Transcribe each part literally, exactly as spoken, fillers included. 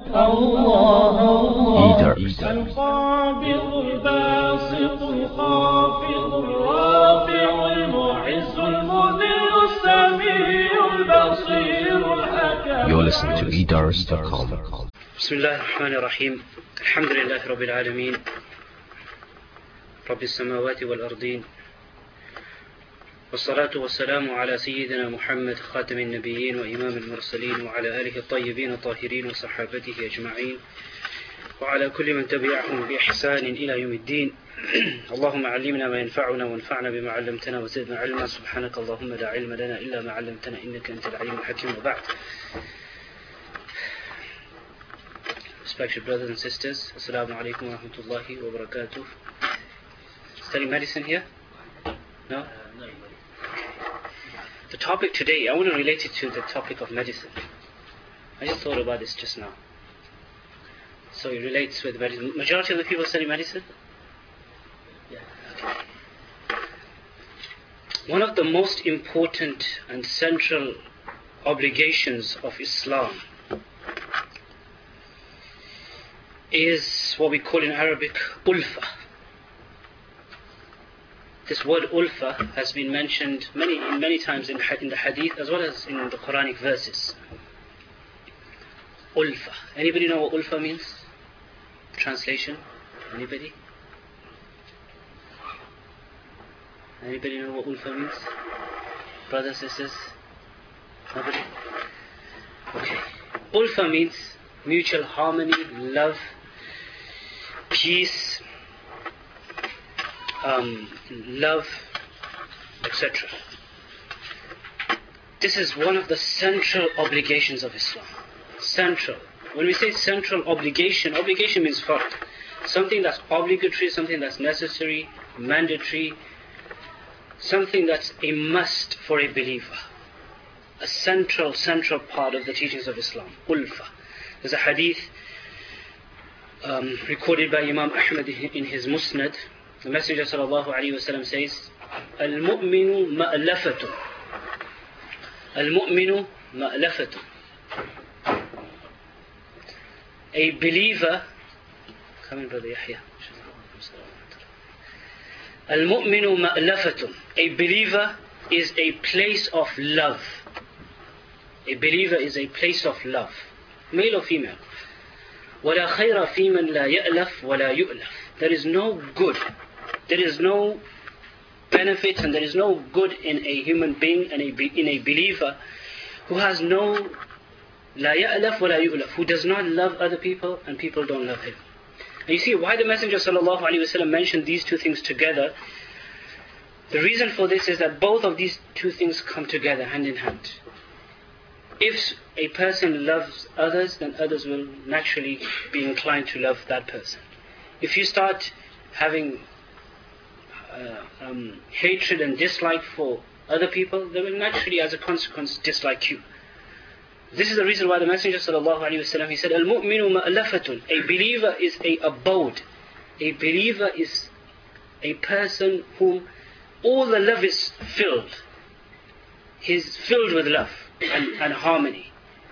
الله الله Eater. القابض الباسط الخافض الرافع المعز المذل السميع البصير الحكم. You're listening to e dars dot com. بسم الله الرحمن الرحيم. الحمد لله رب العالمين رب السماوات والأرضين، والصلاة والسلام على سيدنا محمد خاتم النبيين وإمام المرسلين وعلى آله الطيبين الطاهرين وصحابته أجمعين وعلى كل من تبعهم بإحسان إلى يوم الدين. اللهم علمنا ما ينفعنا وانفعنا بما علمتنا وزدنا علما. سبحانك اللهم لا علم لنا إلا ما علمتنا إنك أنت العليم الحكيم. وبعد. Respected brothers and sisters, Assalamu alaikum wa rahmatullahi wa barakatuh. Studying medicine here? No? The topic today, I want to relate it to the topic of medicine. I just thought about this just now. So it relates with medicine. Majority of the people study medicine? Yeah. Okay. One of the most important and central obligations of Islam is what we call in Arabic ulfa. This word ulfa has been mentioned many many times in, in the hadith as well as in the Quranic verses. Ulfa. Anybody know what ulfa means? Translation? Anybody? Anybody know what ulfa means? Brothers, sisters? Nobody? Okay. Ulfa means mutual harmony, love, peace, um, love, et cetera. This is one of the central obligations of Islam. Central. When we say central obligation, obligation means fard. Something that's obligatory, something that's necessary, mandatory, something that's a must for a believer. A central, central part of the teachings of Islam. Ulfa. There's a hadith um, recorded by Imam Ahmad in his Musnad. The Messenger sallallahu alayhi wa sallam says, Al-mu'minu ma'lafatun. Al-mu'minu ma'lafatun. A believer, come in brother Yahya. Al-mu'minu ma'lafatun. A believer is a place of love. A believer is a place of love. Male or female. وَلَا خَيْرَ فِي مَنْ لَا يَأْلَفْ وَلَا يُؤْلَفْ. There is no good, there is no benefit, and there is no good in a human being and a, in a believer who has no لَا يَأْلَفْ وَلَا يُؤْلَفْ, who does not love other people and people don't love him. And you see why the Messenger sallallahu alaihi wasallam mentioned these two things together. The reason for this is that both of these two things come together hand in hand. If a person loves others, then others will naturally be inclined to love that person. If you start having uh, um, hatred and dislike for other people, they will naturally, as a consequence, dislike you. This is the reason why the Messenger sallallahu alaihi wasallam, he said, Al-mu'minu ma'lafatun. A believer is a abode. A believer is a person whom all the love is filled. He's filled with love and, and harmony.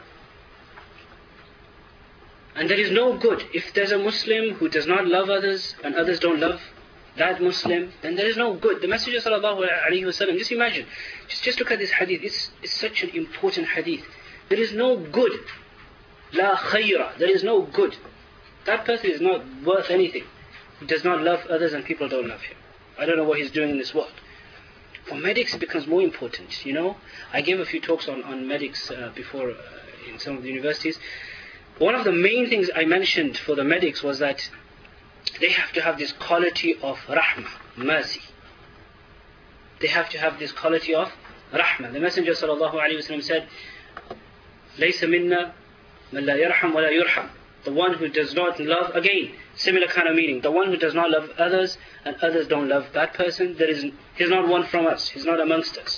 And there is no good. If there's a Muslim who does not love others and others don't love that Muslim, then there is no good. The Messenger sallallahu alaihi wasallam, just imagine, just, just look at this hadith. It's, it's such an important hadith. There is no good. La khayra. There is no good. That person is not worth anything. He does not love others and people don't love him. I don't know what he's doing in this world. For medics, it becomes more important. You know, I gave a few talks on, on medics uh, before uh, in some of the universities. One of the main things I mentioned for the medics was that they have to have this quality of rahmah, mercy. They have to have this quality of rahmah. The Messenger sallallahu alaihi wasallam said, "Laysa minna man la yarham wa la yurham." The one who does not love, again, similar kind of meaning. The one who does not love others and others don't love that person, there is, he's not one from us. He's not amongst us.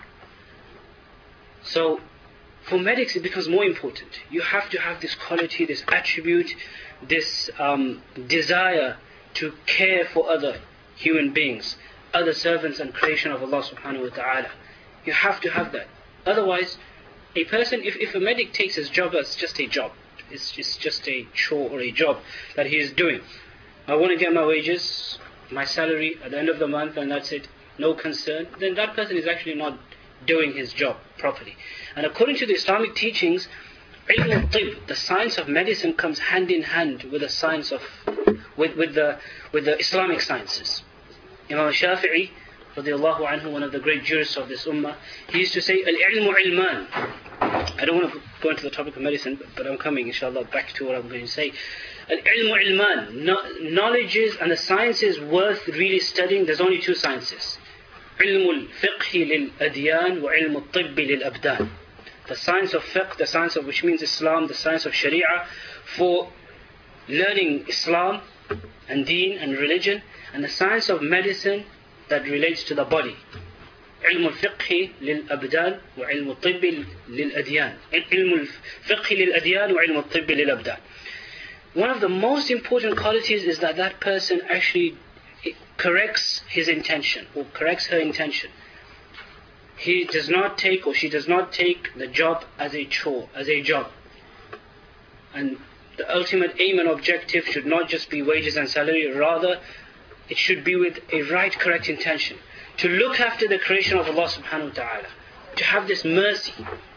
So, for medics it becomes more important. You have to have this quality, this attribute, this um, desire to care for other human beings, other servants and creation of Allah subhanahu wa ta'ala. You have to have that. Otherwise, a person, if, if a medic takes his job as just a job, It's, it's just a chore or a job that he is doing. I want to get my wages, my salary at the end of the month, and that's it. No concern. Then that person is actually not doing his job properly. And according to the Islamic teachings, ilm al-tib, the science of medicine, comes hand in hand with the science of, with, with the with the Islamic sciences. Imam Shafi'i, radiallahu anhu, one of the great jurists of this ummah, he used to say, al-ilmu ilman. I don't want to go into the topic of medicine, but, but I'm coming, inshallah, back to what I'm going to say. Al-ilmu ilman, no, knowledges and the sciences worth really studying. There's only two sciences. Ilmu al-fiqhi lil-adyan wa ilmu al-tibbi lil-abdan. The science of fiqh, the science of which means Islam, the science of Sharia, for learning Islam and deen and religion, and the science of medicine that relates to the body. علم الفقه للأبدان وعلم الطب للأديان. علم الفقه للأديان وعلم الطب للأبدان. One of the most important qualities is that that person actually corrects his intention, or corrects her intention. He does not take, or she does not take the job as a chore, as a job. And the ultimate aim and objective should not just be wages and salary, rather it should be with a right, correct intention. To look after the creation of Allah subhanahu wa ta'ala. To have this mercy.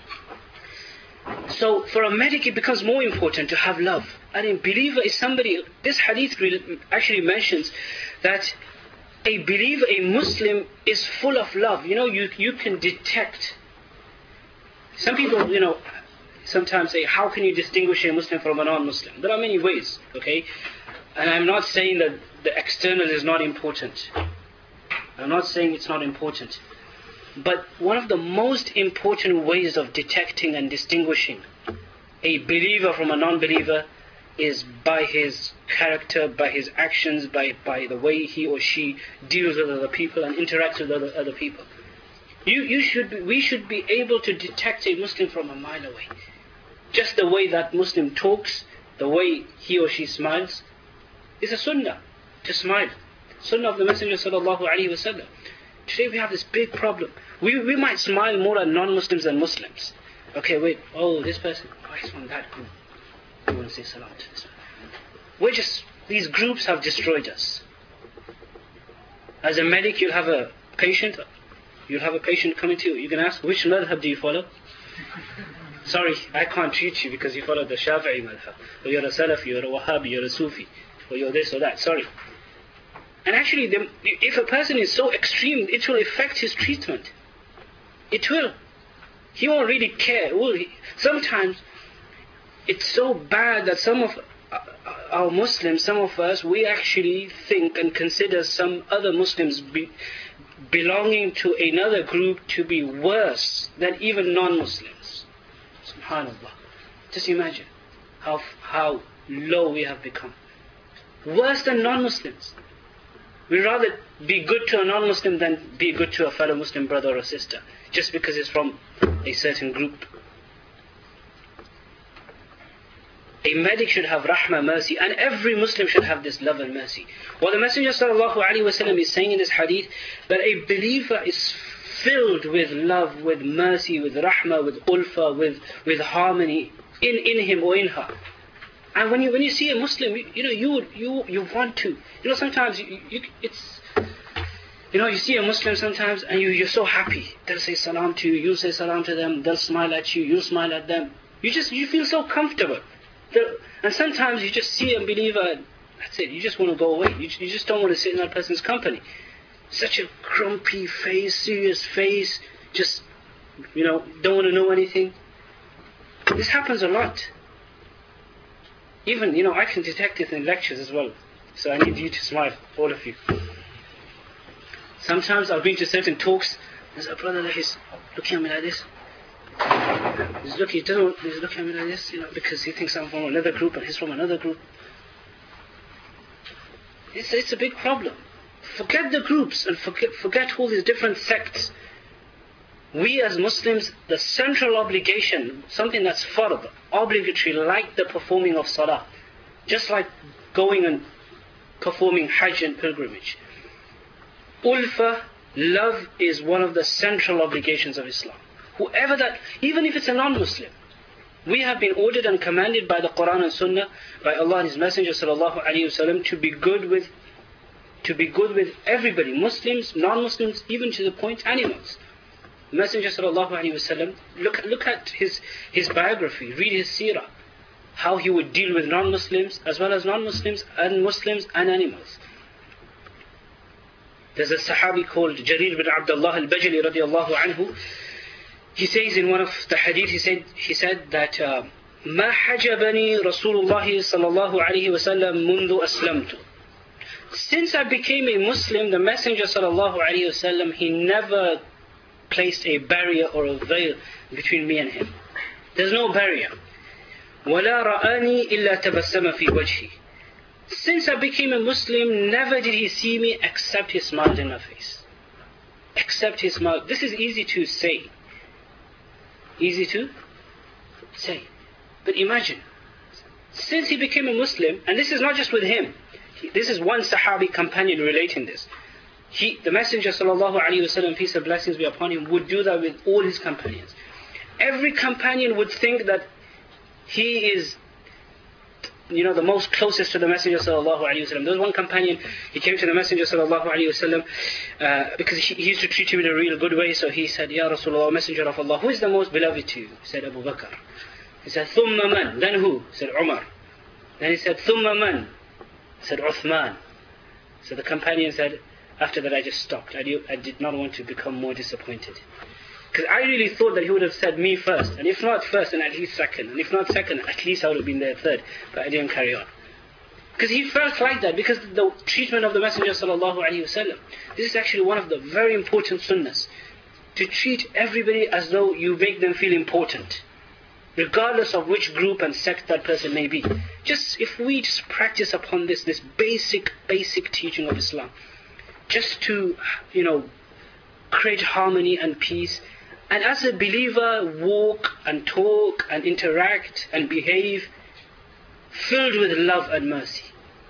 So for a medic it becomes more important to have love. And a believer is somebody, this hadith actually mentions that a believer, a Muslim, is full of love. You know, you, you can detect. Some people, you know, sometimes say, how can you distinguish a Muslim from a non-Muslim? There are many ways, okay? And I'm not saying that the external is not important. I'm not saying it's not important. But one of the most important ways of detecting and distinguishing a believer from a non-believer is by his character, by his actions, by, by the way he or she deals with other people and interacts with other, other people. You, you should be, we should be able to detect a Muslim from a mile away. Just the way that Muslim talks, the way he or she smiles. It's a sunnah to smile. Sunnah of the Messenger sallallahu alaihi wasallam. Today we have this big problem. We we might smile more at non-Muslims than Muslims. Okay, wait. Oh, this person. Oh, he's from that group. We want to say salam to this one. We're just, these groups have destroyed us. As a medic, you'll have a patient. You'll have a patient coming to you. You can ask, which madhab do you follow? Sorry, I can't treat you because you follow the Shafi'i madhab. Or you're a Salafi, you're a Wahhabi, you're a Sufi. Or you're this or that. Sorry. And actually, the, if a person is so extreme, it will affect his treatment. It will. He won't really care, will he? Sometimes, it's so bad that some of our Muslims, some of us, we actually think and consider some other Muslims be, belonging to another group to be worse than even non-Muslims. Subhanallah. Just imagine how, how low we have become. Worse than non-Muslims. We'd rather be good to a non-Muslim than be good to a fellow Muslim brother or sister, just because it's from a certain group. A medic should have rahmah, mercy, and every Muslim should have this love and mercy. What the Messenger sallallahu alaihi wasallam is saying in this hadith, that a believer is filled with love, with mercy, with rahmah, with ulfa, with, with harmony in, in him or in her. And when you when you see a Muslim, you, you know you you you want to. You know sometimes you, you it's you know you see a Muslim sometimes and you you're so happy. They'll say salam to you, you say salam to them. They'll smile at you, you smile at them. You just you feel so comfortable. They'll, and sometimes you just see a believer, and that's it. You just want to go away. You you just don't want to sit in that person's company. Such a grumpy face, serious face. Just you know don't want to know anything. This happens a lot. Even, you know, I can detect it in lectures as well. So I need you to smile, all of you. Sometimes I've been to certain talks, there's a brother that is looking at me like this. He's looking, he doesn't, he's looking at me like this, you know, because he thinks I'm from another group and he's from another group. It's, it's a big problem. Forget the groups and forget, forget all these different sects. We as Muslims, the central obligation, something that's fard, obligatory, like the performing of salah, just like going and performing hajj and pilgrimage. Ulfa, love, is one of the central obligations of Islam. Whoever that, even if it's a non-Muslim, We have been ordered and commanded by the Quran and Sunnah, by Allah and His Messenger sallallahu alaihi wasallam, to be good with, to be good with everybody, Muslims, non-Muslims, even to the point animals. Messenger sallallahu alaihi wasallam, look look at his his biography, read his seerah, how he would deal with non-Muslims as well as non-Muslims and Muslims and animals. There's a Sahabi called Jarir bin Abdullah al-Bajali radiyallahu anhu. He says in one of the hadith, he said he said that ما حجبني رسول الله صلى الله عليه وسلم منذ أسلمت. Since I became a Muslim, the Messenger sallallahu alaihi wasallam, he never placed a barrier or a veil between me and him. There's no barrier. ولا رآني إلا تبسم في وجهي. Since I became a Muslim, never did he see me except he smiled in my face. Except he smiled. This is easy to say. Easy to say. But imagine, since he became a Muslim, and this is not just with him, this is one Sahabi companion relating this. He, the Messenger sallallahu alaihi wasallam, peace and blessings be upon him, would do that with all his companions. Every companion would think that he is, you know, the most closest to the Messenger sallallahu alaihi wasallam. There was one companion, he came to the Messenger sallallahu alaihi wasallam uh, because he, he used to treat him in a real good way. So he said, Ya Rasulullah, Messenger of Allah, who is the most beloved to you? He said, Abu Bakr. He said, Thumma man? Then who? He said, Umar. Then he said, Thumma man? He said, Uthman. So the companion said, after that I just stopped. I, do, I did not want to become more disappointed. Because I really thought that he would have said me first. And if not first, then at least second. And if not second, at least I would have been there third. But I didn't carry on. Because he felt like that. Because the treatment of the Messenger sallallahu alaihi wasallam. This is actually one of the very important sunnahs. To treat everybody as though you make them feel important. Regardless of which group and sect that person may be. Just, if we just practice upon this, this basic, basic teaching of Islam. Just to, you know, create harmony and peace. And as a believer, walk and talk and interact and behave filled with love and mercy.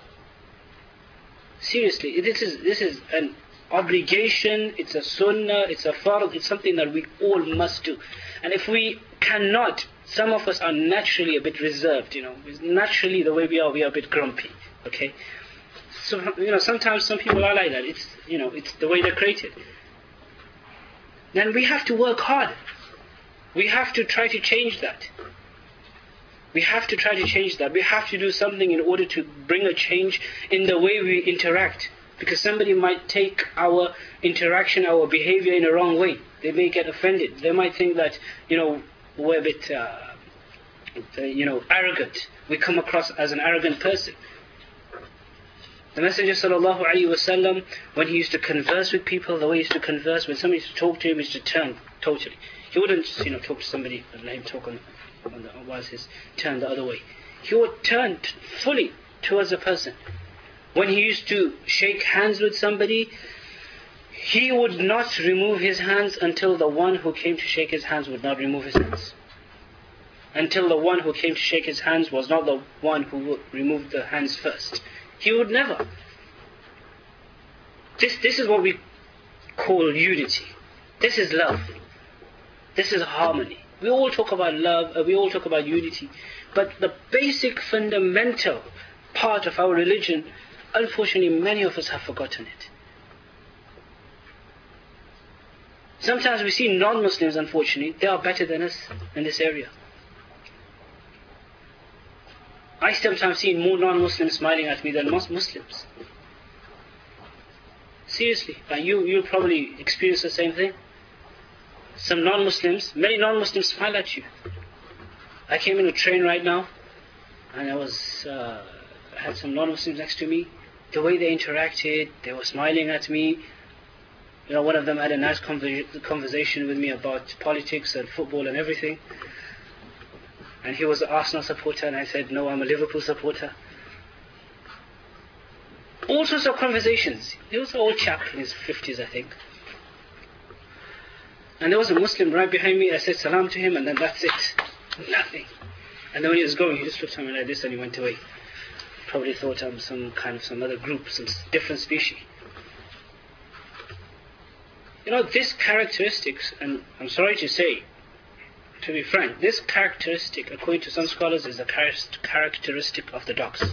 Seriously, this is this is an obligation, it's a sunnah, it's a fard, it's something that we all must do. And if we cannot, some of us are naturally a bit reserved, you know, naturally the way we are, we are a bit grumpy, okay? So, you know, sometimes some people are like that. It's, you know, it's the way they're created. Then we have to work hard. We have to try to change that. We have to try to change that. We have to do something in order to bring a change in the way we interact. Because somebody might take our interaction, our behavior in a wrong way. They may get offended. They might think that, you know, we're a bit, uh, you know, arrogant. We come across as an arrogant person. The Messenger sallallahu alaihi wasallam, when he used to converse with people, the way he used to converse, when somebody used to talk to him, he used to turn totally. He wouldn't just, you know, talk to somebody and let him talk on, on the, whilst his turn the other way. He would turn t- fully towards the person. When he used to shake hands with somebody, he would not remove his hands until the one who came to shake his hands would not remove his hands. Until the one who came to shake his hands was not the one who would remove the hands first. He would never. This, this is what we call unity. This is love. This is harmony. We all talk about love, uh, we all talk about unity. But the basic fundamental part of our religion, unfortunately many of us have forgotten it. Sometimes we see non-Muslims, unfortunately, they are better than us in this area. I sometimes see more non-Muslims smiling at me than most Muslims. Seriously, and you, you'll probably experience the same thing. Some non-Muslims, many non-Muslims smile at you. I came in a train right now, and I was, uh, I had some non-Muslims next to me. The way they interacted, they were smiling at me. You know, one of them had a nice conver- conversation with me about politics and football and everything. And he was an Arsenal supporter, and I said, no, I'm a Liverpool supporter. All sorts of conversations. He was an old chap in his fifties, I think. And there was a Muslim right behind me. I said salam to him, and then that's it. Nothing. And then when he was going, he just looked at me like this, and he went away. Probably thought I'm some kind of some other group, some different species. You know, these characteristics, and I'm sorry to say, to be frank, this characteristic, according to some scholars, is a characteristic of the dogs.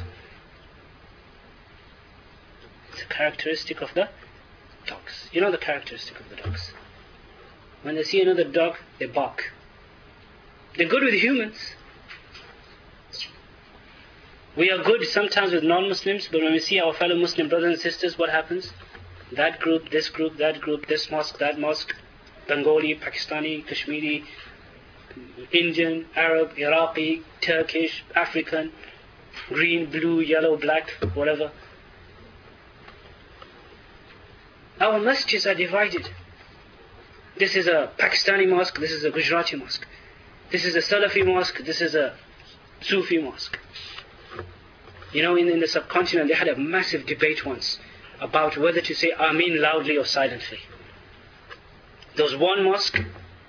It's a characteristic of the dogs. You know the characteristic of the dogs. When they see another dog, they bark. They're good with humans. We are good sometimes with non-Muslims, but when we see our fellow Muslim brothers and sisters, what happens? That group, this group, that group, this mosque, that mosque, Bengali, Pakistani, Kashmiri, Indian, Arab, Iraqi, Turkish, African, green, blue, yellow, black, whatever. Our masjids are divided. This is a Pakistani mosque, this is a Gujarati mosque. This is a Salafi mosque, this is a Sufi mosque. You know, in, in the subcontinent, they had a massive debate once about whether to say Ameen loudly or silently. There was one mosque,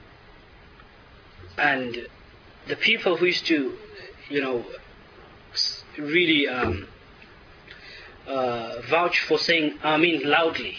and the people who used to, you know, really um, uh, vouch for saying Ameen loudly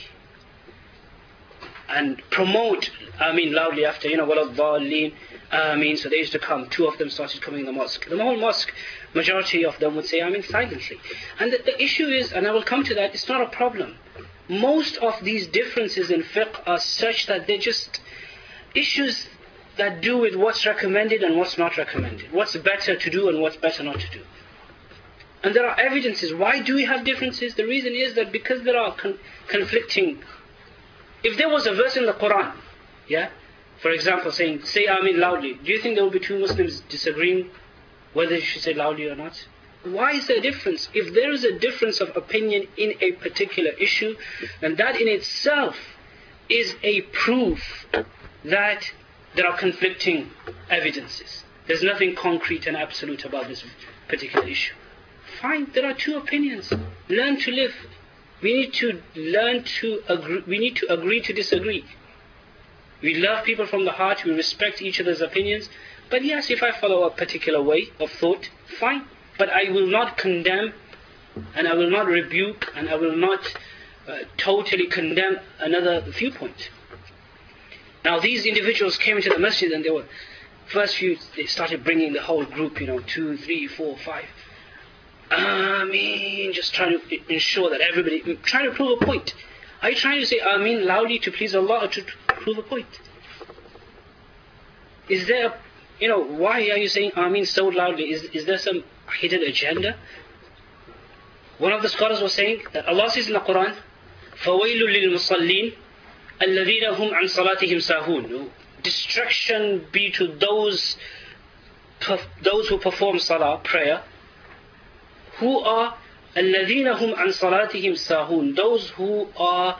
and promote Ameen loudly after, you know, Waladhalleen, Ameen. So they used to come, two of them started coming in the mosque. The whole mosque, majority of them would say Ameen silently. And the, the issue is, and I will come to that, it's not a problem. Most of these differences in fiqh are such that they're just issues that do with what's recommended and what's not recommended. What's better to do and what's better not to do. And there are evidences. Why do we have differences? The reason is that because there are con- conflicting. If there was a verse in the Quran, yeah, for example, saying, say Ameen loudly, do you think there will be two Muslims disagreeing whether you should say loudly or not? Why is there a difference? If there is a difference of opinion in a particular issue, then that in itself is a proof that there are conflicting evidences. There's nothing concrete and absolute about this particular issue. Fine, there are two opinions. Learn to live. We need to learn to agree. We need to agree to disagree. We love people from the heart. We respect each other's opinions. But yes, if I follow a particular way of thought, fine. But I will not condemn, and I will not rebuke, and I will not uh, totally condemn another viewpoint. Now these individuals came into the masjid, and they were first few. They started bringing the whole group. You know, two, three, four, five. Ameen, just trying to ensure that everybody, trying to prove a point. Are you trying to say Ameen loudly to please Allah or to prove a point? Is there, you know, why are you saying Ameen so loudly? Is, is there some hidden agenda? One of the scholars was saying that Allah says in the Quran, فَوَيْلُ لِلْمُصَلِّينَ الَّذِينَ هُمْ عَنْ صَلَاتِهِمْ سَاهُونَ. Destruction be to those, those who perform salah, prayer, who are الَّذِينَ هُمْ عَنْ صَلَاتِهِمْ سَاهُونَ, those who are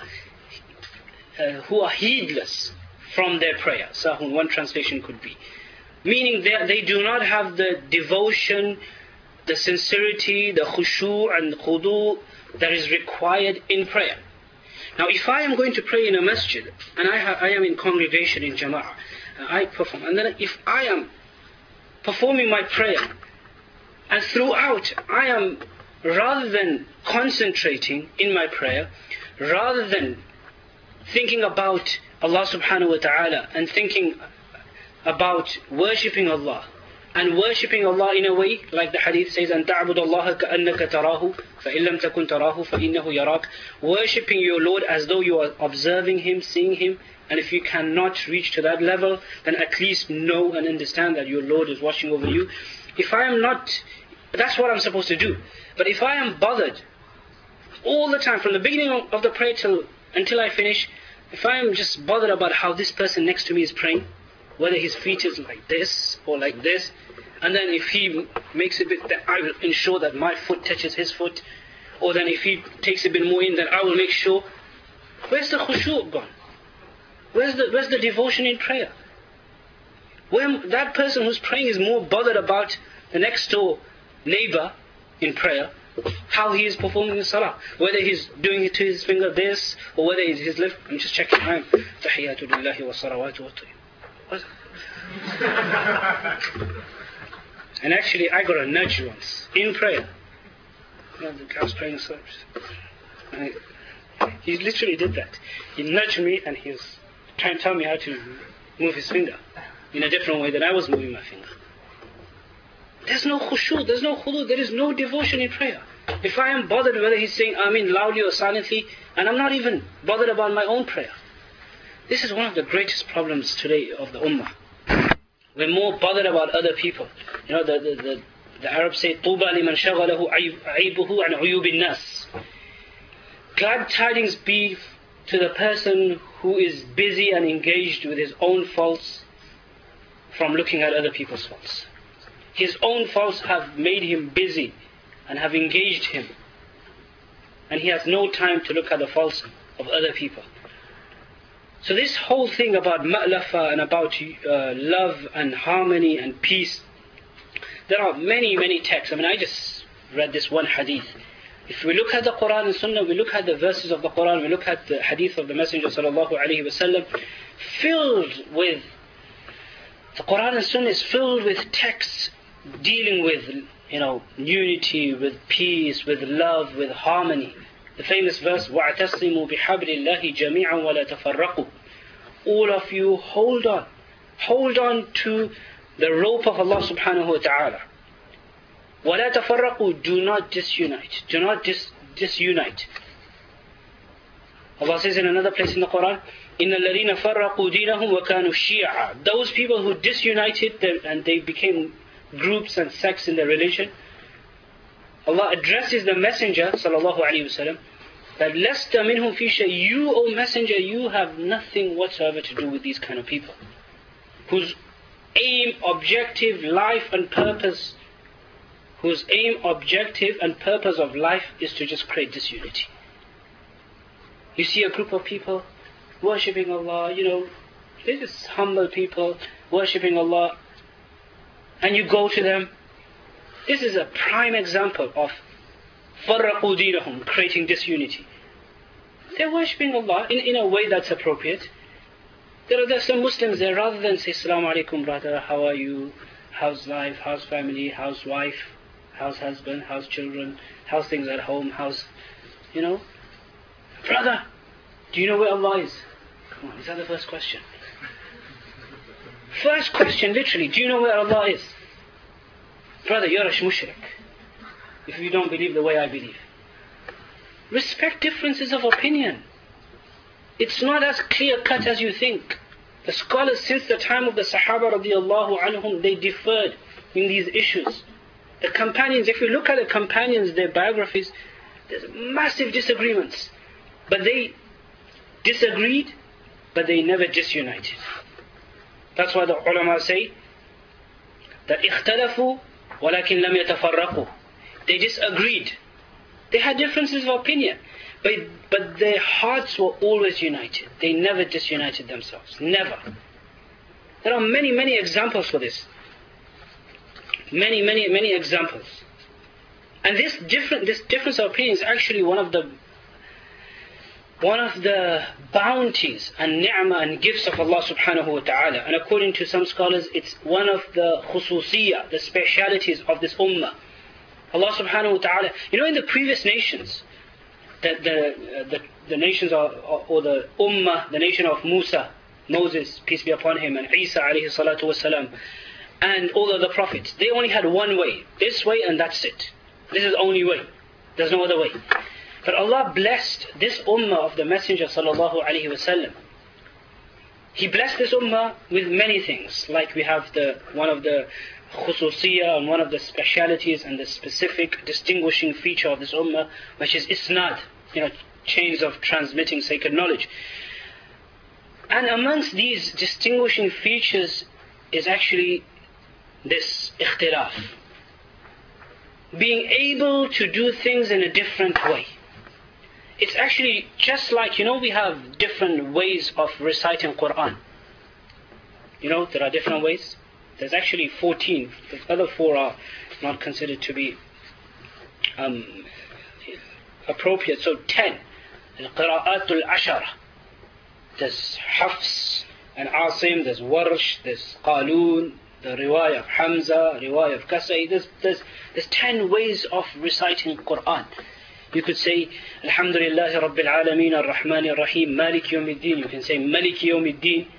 uh, who are heedless from their prayer. Sahun, one translation could be. Meaning they, they do not have the devotion, the sincerity, the khushu' and khudu' that is required in prayer. Now if I am going to pray in a masjid, and I, ha- I am in congregation in jama'ah, I perform, and then if I am performing my prayer, and throughout I am, rather than concentrating in my prayer, rather than thinking about Allah subhanahu wa ta'ala and thinking about worshipping Allah, and worshipping Allah in a way like the hadith says, أَن تَعْبُدَ اللَّهَ كَأَنَّكَ تَرَاهُ فَإِن لَمْ تَكُنْ تَرَاهُ فَإِنَّهُ يَرَاكَ, worshipping your Lord as though you are observing Him, seeing Him, and if you cannot reach to that level, then at least know and understand that your Lord is watching over you. If I am not, that's what I'm supposed to do. But if I am bothered all the time, from the beginning of the prayer till until I finish, if I am just bothered about how this person next to me is praying, whether his feet is like this or like this, and then if he makes a bit, then I will ensure that my foot touches his foot, or then if he takes a bit more in, then I will make sure. Where's the khushu' gone? Where's the, where's the devotion in prayer? When that person who's praying is more bothered about the next door neighbor in prayer, how he is performing the salah, whether he's doing it to his finger this, or whether it's his left. I'm just checking. I'm tahiyatu lillahi wa salawatu wa tayyib. And actually I got a nudge once in prayer. You know, I was praying service. And he literally did that. He nudged me and he was trying to tell me how to move his finger. in a different way than I was moving my finger. There's no khushu, there's no khudu, there is no devotion in prayer. If I am bothered whether he's saying Ameen loudly or silently, and I'm not even bothered about my own prayer. This is one of the greatest problems today of the ummah. We're more bothered about other people. You know, the, the, the, the Arabs say, طُوبَى لِمَنْ شَغَلَهُ عَيْبُهُ عَنْ عُيُوبِ النَّاسِ. Glad tidings be to the person who is busy and engaged with his own faults from looking at other people's faults. His own faults have made him busy and have engaged him. And he has no time to look at the faults of other people. So this whole thing about ma'lafa and about uh, love and harmony and peace, there are many, many texts. I mean, I just read this one hadith. If we look at the Quran and Sunnah, we look at the verses of the Quran, we look at the hadith of the Messenger sallallahu alaihi wasallam, filled with, the Quran and Sunnah is filled with texts dealing with, you know, unity, with peace, with love, with harmony. The famous verse, وَاعْتَصِمُوا بِحَبْلِ اللَّهِ جَمِيعًا وَلَا تَفَرَّقُوا. All of you, hold on. Hold on to the rope of Allah subhanahu wa ta'ala. وَلَا تَفَرَّقُوا. Do not disunite. Do not dis disunite. Allah says in another place in the Quran, إِنَّ الَّذِينَ فَرَّقُوا دِينَهُمْ وَكَانُوا شِيَعًا. Those people who disunited and they became groups and sects in their religion, Allah addresses the Messenger sallallahu alaihi wasallam that لَسْتَ مِنْهُمْ فِي شَيْءٍ. You, O Messenger, you have nothing whatsoever to do with these kind of people whose aim, objective, life and purpose whose aim, objective and purpose of life is to just create disunity. You see a group of people worshipping Allah, you know, they're just humble people worshipping Allah, and you go to them. This is a prime example of farraqu dinahum, creating disunity. They're worshipping Allah in, in a way that's appropriate. There are there's some Muslims there, rather than say, Assalamu alaikum brother, how are you? How's life? How's family? How's wife? How's husband? How's children? How's things at home? How's, you know? Brother, do you know where Allah is? Come on, is that the first question? First question, literally, do you know where Allah is? Brother, you're a mushrik if you don't believe the way I believe. Respect differences of opinion. It's not as clear-cut as you think. The scholars since the time of the Sahaba radiallahu anhum, they differed in these issues. The companions, if you look at the companions, their biographies, there's massive disagreements. But they disagreed, but they never disunited. That's why the ulama say that اختلفوا ولكن لم يتفرقوا. They disagreed. They had differences of opinion, but, but their hearts were always united. They never disunited themselves. Never. There are many, many examples for this. Many, many, many examples. And this different, this difference of opinion is actually one of the one of the bounties and ni'mah and gifts of Allah subhanahu wa ta'ala. And according to some scholars, it's one of the khususiyah, the specialities of this ummah. Allah subhanahu wa ta'ala, you know, in the previous nations, the, the, the, the nations are, or the ummah, the nation of Musa, Moses, peace be upon him, and Isa alayhi salatu wasalam, and all of the prophets, they only had one way, this way and that's it. This is the only way. There's no other way. But Allah blessed this ummah of the Messenger sallallahu alaihi wasallam. He blessed this ummah with many things, like we have the one of the khususiyah and one of the specialities and the specific distinguishing feature of this ummah, which is isnad, you know, chains of transmitting sacred knowledge. And amongst these distinguishing features is actually this ikhtilaf, being able to do things in a different way. It's actually just like, you know, we have different ways of reciting Quran. You know, there are different ways. There's actually fourteen. The other four are not considered to be um, appropriate. So ten. Al-Qira'atul Ashara. There's Hafs and Asim, there's Warsh, there's Qalun, the riwayah of Hamza, riwayah of Kasai. There's, there's, there's ten ways of reciting Quran. You could say, Alhamdulillahi Rabbil Alameen Ar-Rahman Ar-Rahim, Malik Yawmiddin. You can say, Malik Yawmiddin.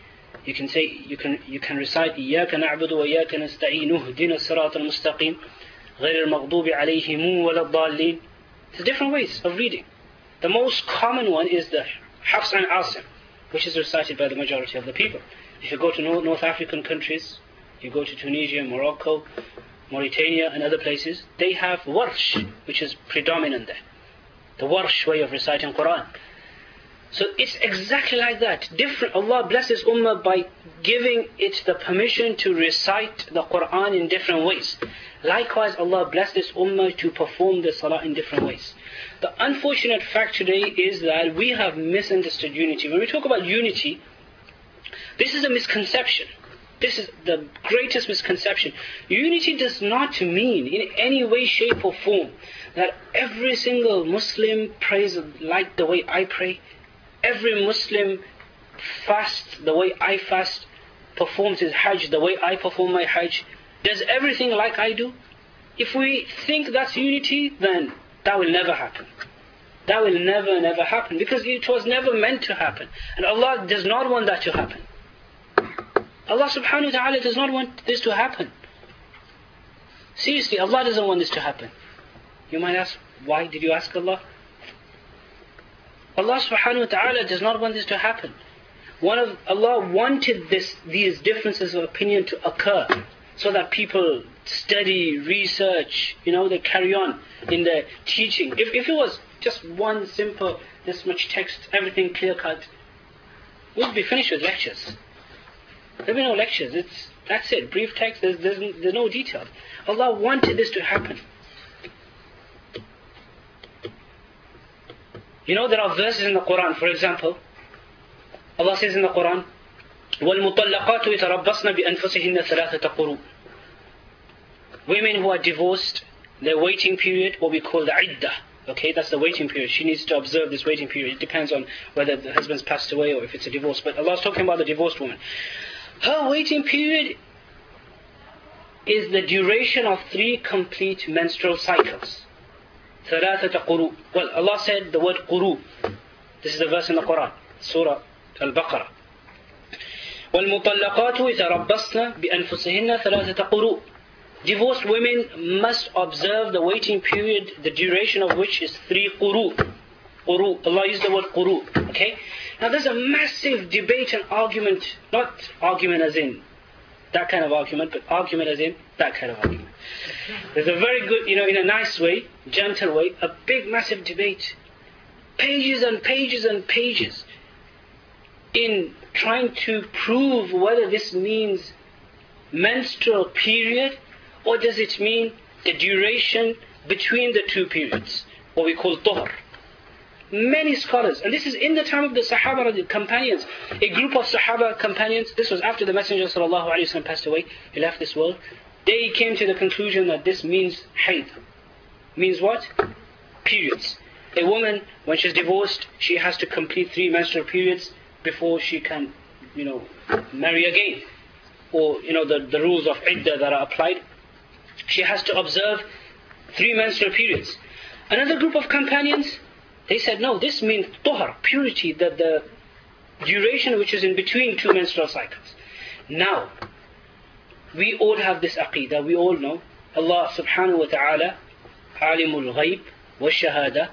You can say, you can you can recite إِيَّاكَ نَعْبُدُ وَإِيَّاكَ نَسْتَعِينُ اهْدِنَا الصِّرَاطَ الْمُسْتَقِيمَ غَيْرِ الْمَغْضُوبِ عَلَيْهِمْ وَلَا الضَّالِّينَ. There's different ways of reading. The most common one is the Hafs and Asim, which is recited by the majority of the people. If you go to North African countries, you go to Tunisia, Morocco, Mauritania and other places, they have Warsh, which is predominant there. The Warsh way of reciting Quran. So it's exactly like that. Different. Allah blesses Ummah by giving it the permission to recite the Quran in different ways. Likewise, Allah blessed this Ummah to perform the Salah in different ways. The unfortunate fact today is that we have misunderstood unity. When we talk about unity, this is a misconception. This is the greatest misconception. Unity does not mean in any way, shape or form that every single Muslim prays like the way I pray. Every Muslim fasts the way I fast, performs his Hajj the way I perform my Hajj, does everything like I do. If we think that's unity, then that will never happen. That will never, never happen, because it was never meant to happen. And Allah does not want that to happen. Allah subhanahu wa ta'ala does not want this to happen. Seriously, Allah doesn't want this to happen. You might ask, why did you ask Allah? Allah subhanahu wa ta'ala does not want this to happen. One of Allah wanted this, these differences of opinion to occur so that people study, research, you know, they carry on in their teaching. If, if it was just one simple, this much text, everything clear cut, we'd be finished with lectures. There'll be no lectures. It's that's it. Brief text. There's, there's there's no detail. Allah wanted this to happen. You know, there are verses in the Quran. For example, Allah says in the Quran, وَالْمُطَلَّقَاتُ يَتَرَبَّصْنَ بِأَنفُسِهِنَّ ثَلَاثَةَ قُرُوءٍ. Women who are divorced, their waiting period, what we call the iddah. Okay, that's the waiting period. She needs to observe this waiting period. It depends on whether the husband's passed away or if it's a divorce. But Allah is talking about the divorced woman. Her waiting period is the duration of three complete menstrual cycles. ثَلَاثَةَ قُرُوءٍ. Well, Allah said the word quru. This is the verse in the Quran, Surah Al-Baqarah. وَالْمُطَلَّقَاتُ يَتَرَبَّصْنَ بِأَنفُسِهِنَّ ثَلَاثَةَ قُرُوءٍ. Divorced women must observe the waiting period, the duration of which is three quru. Quru. Allah used the word quru. Okay? Now there's a massive debate and argument, not argument as in that kind of argument, but argument as in that kind of argument. There's a very good, you know, in a nice way, gentle way, a big massive debate. Pages and pages and pages in trying to prove whether this means menstrual period or does it mean the duration between the two periods, what we call tuhr. Many scholars, and this is in the time of the Sahaba, the companions, a group of Sahaba companions, this was after the Messenger sallallahu alaihi wasallam passed away, he left this world, they came to the conclusion that this means hayd. Means what? Periods. A woman, when she's divorced, she has to complete three menstrual periods before she can, you know, marry again. Or, you know, the, the rules of iddah that are applied. She has to observe three menstrual periods. Another group of companions, they said, no, this means tuhr, purity, that the duration which is in between two menstrual cycles. Now, we all have this aqeedah, we all know, Allah subhanahu wa ta'ala, alimul ghaib wa shahada,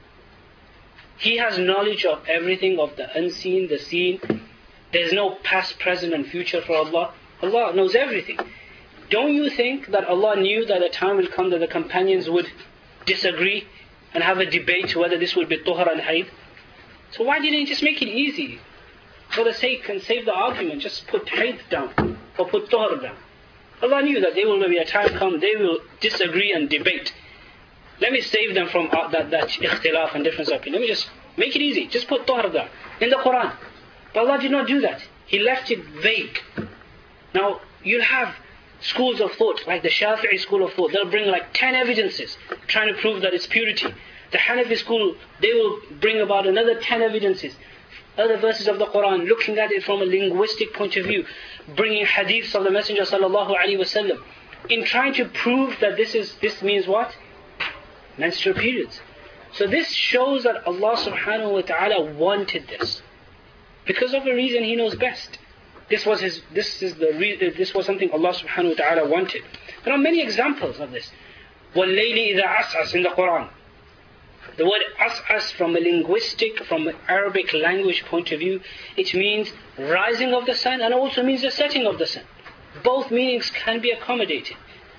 He has knowledge of everything, of the unseen, the seen. There's no past, present and future for Allah. Allah knows everything. Don't you think that Allah knew that a time will come that the companions would disagree and have a debate whether this would be tuhr and hayd? So why didn't He just make it easy? For the sake and save the argument, just put hayd down or put tuhr down. Allah knew that there will be a time come, they will disagree and debate. Let me save them from uh, that, that ikhtilaf and difference of opinion. Let me just make it easy. Just put tuhr down in the Quran. But Allah did not do that. He left it vague. Now, you'll have schools of thought, like the Shafi'i school of thought. They'll bring like ten evidences trying to prove that it's purity. The Hanafi school, they will bring about another ten evidences. Other verses of the Quran, looking at it from a linguistic point of view, bringing hadiths of the Messenger sallallahu alaihi wasallam, in trying to prove that this is this means what? Menstrual periods. So this shows that Allah subhanahu wa ta'ala wanted this. Because of a reason He knows best. This was his. This is the. Re, this was something Allah Subhanahu wa Taala wanted. There are many examples of this. وَاللَّيْلِ إِذَا عَسْعَسْ in the Quran. The word as'as from a linguistic, from an Arabic language point of view, it means rising of the sun and also means the setting of the sun. Both meanings can be accommodated.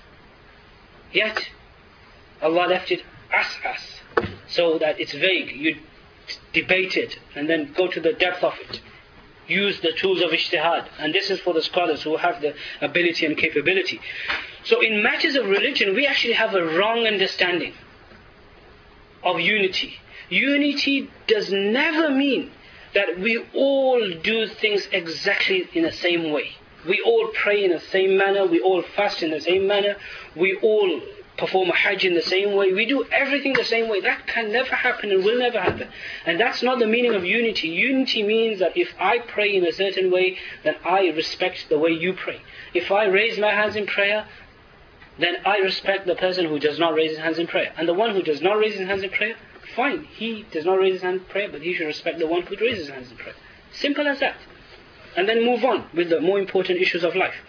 Yet, Allah left it as'as, so that it's vague. You debate it and then go to the depth of it. Use the tools of ijtihad. And this is for the scholars who have the ability and capability. So in matters of religion, we actually have a wrong understanding of unity. Unity does never mean that we all do things exactly in the same way. We all pray in the same manner, we all fast in the same manner, we all perform a hajj in the same way, we do everything the same way. That can never happen and will never happen. And that's not the meaning of unity. Unity means that if I pray in a certain way, then I respect the way you pray. If I raise my hands in prayer, then I respect the person who does not raise his hands in prayer. And the one who does not raise his hands in prayer, fine, he does not raise his hands in prayer, but he should respect the one who raises his hands in prayer. Simple as that. And then move on with the more important issues of life.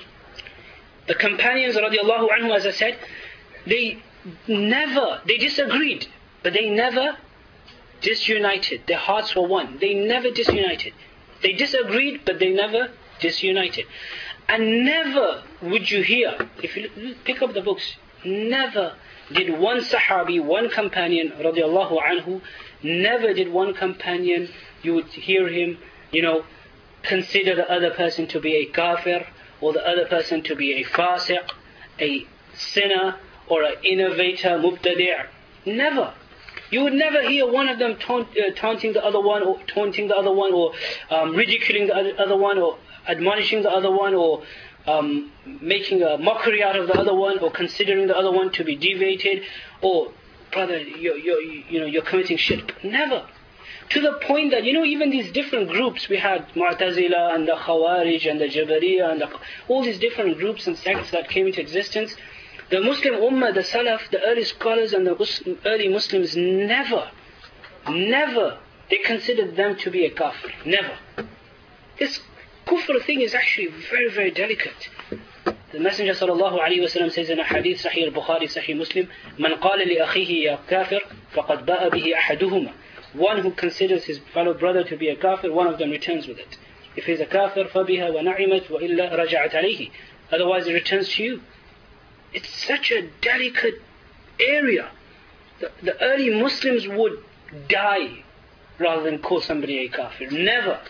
The companions, radiallahu anhu, as I said, they never, they disagreed, but they never disunited. Their hearts were one. They never disunited. They disagreed, but they never disunited. And never would you hear, if you pick up the books, never did one Sahabi, one companion, radiallahu anhu, never did one companion, you would hear him, you know, consider the other person to be a kafir, or the other person to be a fasiq, a sinner, or an innovator, mubtadi'. Never. You would never hear one of them taunt, uh, taunting the other one, or taunting the other one, or um, ridiculing the other, other one, or admonishing the other one, or um, making a mockery out of the other one, or considering the other one to be deviated, or brother, you're, you're, you know, you're committing shirk. Never. To the point that, you know, even these different groups, we had Mu'tazila and the Khawarij and the Jabariya and the, all these different groups and sects that came into existence. The Muslim Ummah, the Salaf, the early scholars and the early Muslims never, never, they considered them to be a kafir. Never. This kufr thing is actually very, very delicate. The Messenger sallallahu alayhi wa sallam says in a hadith, Sahih al-Bukhari, Sahih Muslim, Man qala li akhihi ya kafir, faqad ba'a bihi ahaduhuma. One who considers his fellow brother to be a kafir, one of them returns with it. If he's a kafir, فَبِهَا وَنَعِمَتْ وَإِلَّا رَجَعَتْ عَلَيْهِ. Otherwise it returns to you. It's such a delicate area. The, the early Muslims would die rather than call somebody a kafir. Never.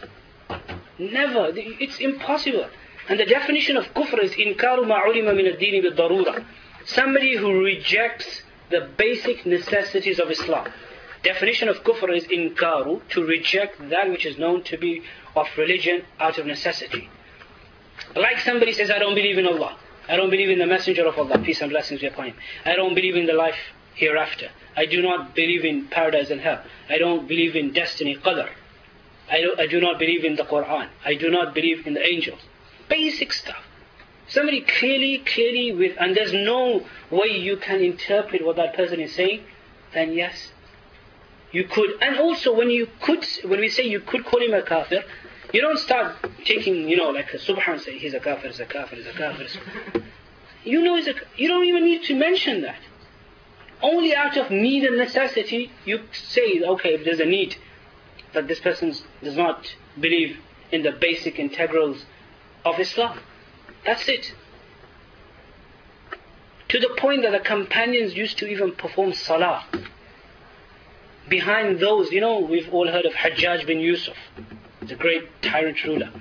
Never. It's impossible. And the definition of kufr is إِنْكَارُ مَا عُلِمَ مِنَ الدِّينِ بِالضَّرُورَةِ. Somebody who rejects the basic necessities of Islam. Definition of kufr is inkaru, to reject that which is known to be of religion out of necessity. Like somebody says, I don't believe in Allah. I don't believe in the Messenger of Allah, peace and blessings be upon him. I don't believe in the life hereafter. I do not believe in paradise and hell. I don't believe in destiny, qadr. I, do, I do not believe in the Quran. I do not believe in the angels. Basic stuff. Somebody clearly, clearly with, and there's no way you can interpret what that person is saying, then yes, you could. And also when you could, when we say you could call him a kafir, you don't start taking, you know, like a subhan, say he's a kafir, he's a kafir, he's a kafir. You know, he's a, you don't even need to mention that. Only out of need and necessity, you say, okay, if there's a need that this person does not believe in the basic integrals of Islam. That's it. To the point that the companions used to even perform salah behind those, you know, we've all heard of Hajjaj bin Yusuf, the great tyrant ruler.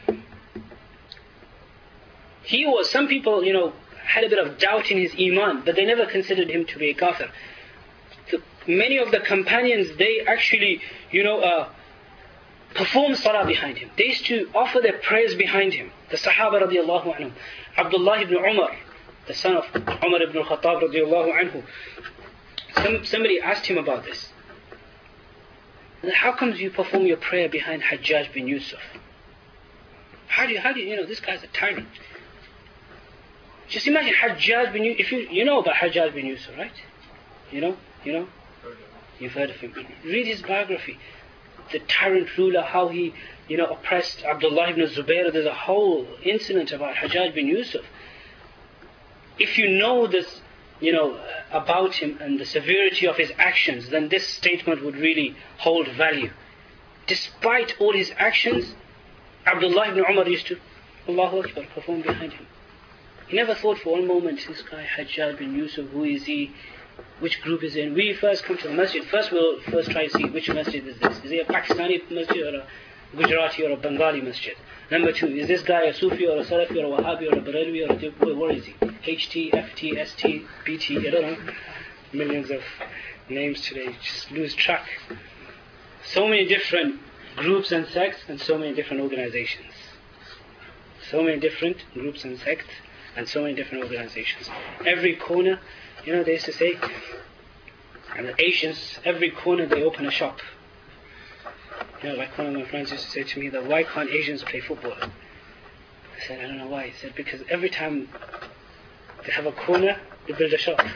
He was, some people, you know, had a bit of doubt in his iman, but they never considered him to be a kafir. The, many of the companions, they actually, you know, uh, performed salah behind him. They used to offer their prayers behind him. The Sahaba radiallahu anhum, Abdullah ibn Umar, the son of Umar ibn al-Khattab radiallahu anhu. Some, somebody asked him about this. How comes you perform your prayer behind Hajjaj bin Yusuf? How do you, how do you, you know, this guy's a tyrant. Just imagine Hajjaj bin Yusuf, if you, you know about Hajjaj bin Yusuf, right? You know, you know? You've heard of him. Read his biography. the tyrant ruler, how he, you know, oppressed Abdullah ibn Zubayr. There's a whole incident about Hajjaj bin Yusuf. If you know this, you know, about him and the severity of his actions, then this statement would really hold value. Despite all his actions, Abdullah ibn Umar used to, Allahu Akbar, perform behind him. He never thought for one moment, this guy Hajjaj bin Yusuf, who is he? Which group is he in? We first come to the masjid. First we'll first try to see which masjid is this. Is he a Pakistani masjid or a Gujarati or a Bengali masjid? Number two, is this guy a Sufi or a Salafi or a Wahhabi or a Barelvi or a... What is he? H T, F T, S T, B T, I don't know. Millions of names today. Just lose track. So many different groups and sects and so many different organizations. So many different groups and sects and so many different organizations. Every corner, you know, they used to say, and the Asians, every corner they open a shop. You know, like one of my friends used to say to me that, why can't Asians play football? I said, I don't know why. He said, because every time they have a corner, they build a shop.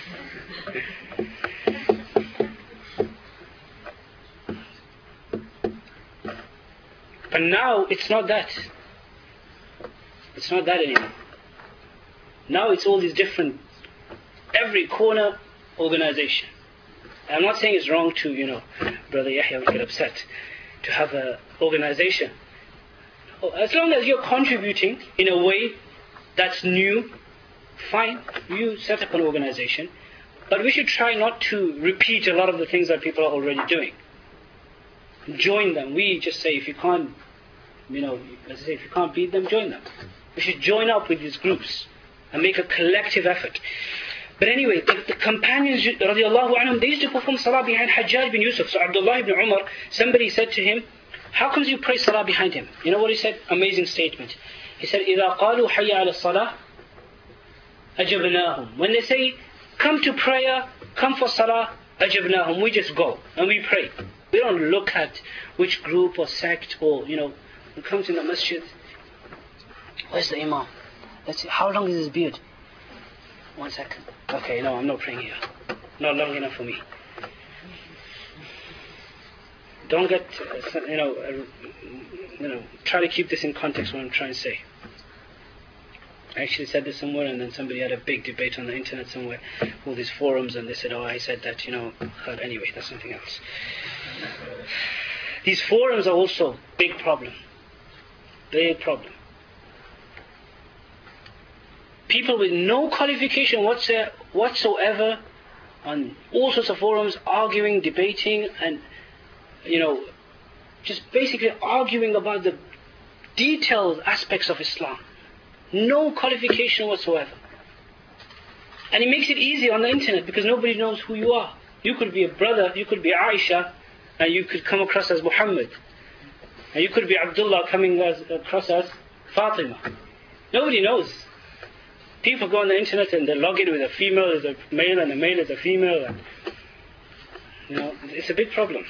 But now it's not that. It's not that anymore. Now it's all these different, every corner organization. I'm not saying it's wrong to, you know, Brother Yahya would get upset, to have an organization. As long as you're contributing in a way that's new, fine, you set up an organization. But we should try not to repeat a lot of the things that people are already doing. Join them. We just say, if you can't, you know, as I say, if you can't beat them, join them. We should join up with these groups and make a collective effort. But anyway, the, the companions, radiallahu anhum, they used to perform salah behind Hajjaj bin Yusuf. So Abdullah ibn Umar, somebody said to him, how comes you pray salah behind him? You know what he said? Amazing statement. He said, إِذَا قَالُوا حَيَّ عَلَى الصَّلَاةِ أَجَبْنَاهُم. When they say, come to prayer, come for salah, أَجَبْنَاهُم. We just go and we pray. We don't look at which group or sect or, you know, we come to the masjid. Where's the imam? Let's see, how long is his beard? One second. Okay, no, I'm not praying here. Not long enough for me. Don't get, uh, you know, uh, you know, try to keep this in context what I'm trying to say. I actually said this somewhere, and then somebody had a big debate on the internet somewhere, all these forums, and they said, oh, I said that, you know, but anyway, that's something else. These forums are also big problem. Big problem. People with no qualification whatsoever on all sorts of forums, arguing, debating, and, you know, just basically arguing about the detailed aspects of Islam. No qualification whatsoever. And it makes it easy on the internet because nobody knows who you are. You could be a brother, you could be Aisha, and you could come across as Muhammad. And you could be Abdullah coming as, across as Fatima. Nobody knows. People go on the internet and they log in with a female is a male and a male is a female. And, you know, it's a big problem.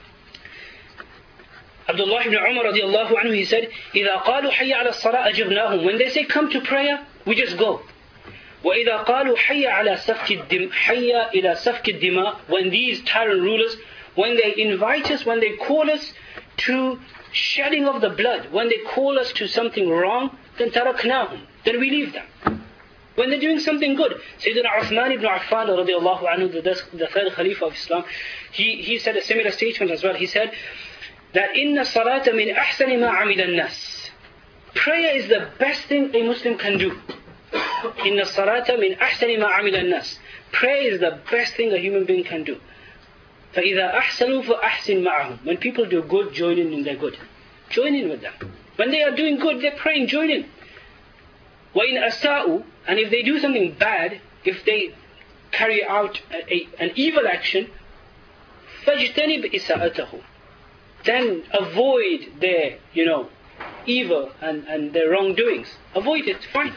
Abdullah ibn Umar radiallahu anhu, he said, إِذَا قَالُوا حَيَّ عَلَى الصَّلَاةِ أَجَبْنَاهُم. When they say come to prayer, we just go. وَإِذَا قَالُوا حَيَّ عَلَى سَفْكِ الدِّمَاءِ حَيَّ إِلَى سَفْكِ الدِّمَاءِ. When these tyrant rulers, when they invite us, when they call us to shedding of the blood, when they call us to something wrong, then تَرَكْنَاهُم. Then we leave them. When they're doing something good, Sayyidina Uthman ibn Affan radiallahu anhu, the, the third Khalifa of Islam, he, he said a similar statement as well. He said that إِنَّ الصَّلَاةَ مِنْ أَحْسَنِ مَا عَمِلَ النَّاسِ. Prayer is the best thing a Muslim can do. إِنَّ الصَّلَاةَ مِنْ أَحْسَنِ مَا عَمِلَ النَّاسِ. Prayer is the best thing a human being can do. فَإِذَا أَحْسَنُوا فَأَحْسِنْ مَعَهُمْ. When people do good, join in in their good. Join in with them. When they are doing good, they're praying, join in. وَإِنْ أَسَاءُوا. And if they do something bad, if they carry out a, a, an evil action, فَاجْتَنِبْ إِسَاءَتَهُ. Then avoid their, you know, evil and, and their wrongdoings. Avoid it, fine.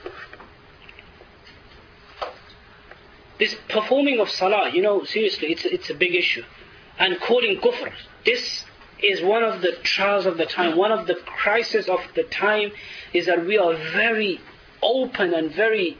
This performing of salah, you know, seriously, it's, it's a big issue. And calling kufr, this is one of the trials of the time. One of the crises of the time is that we are very open and very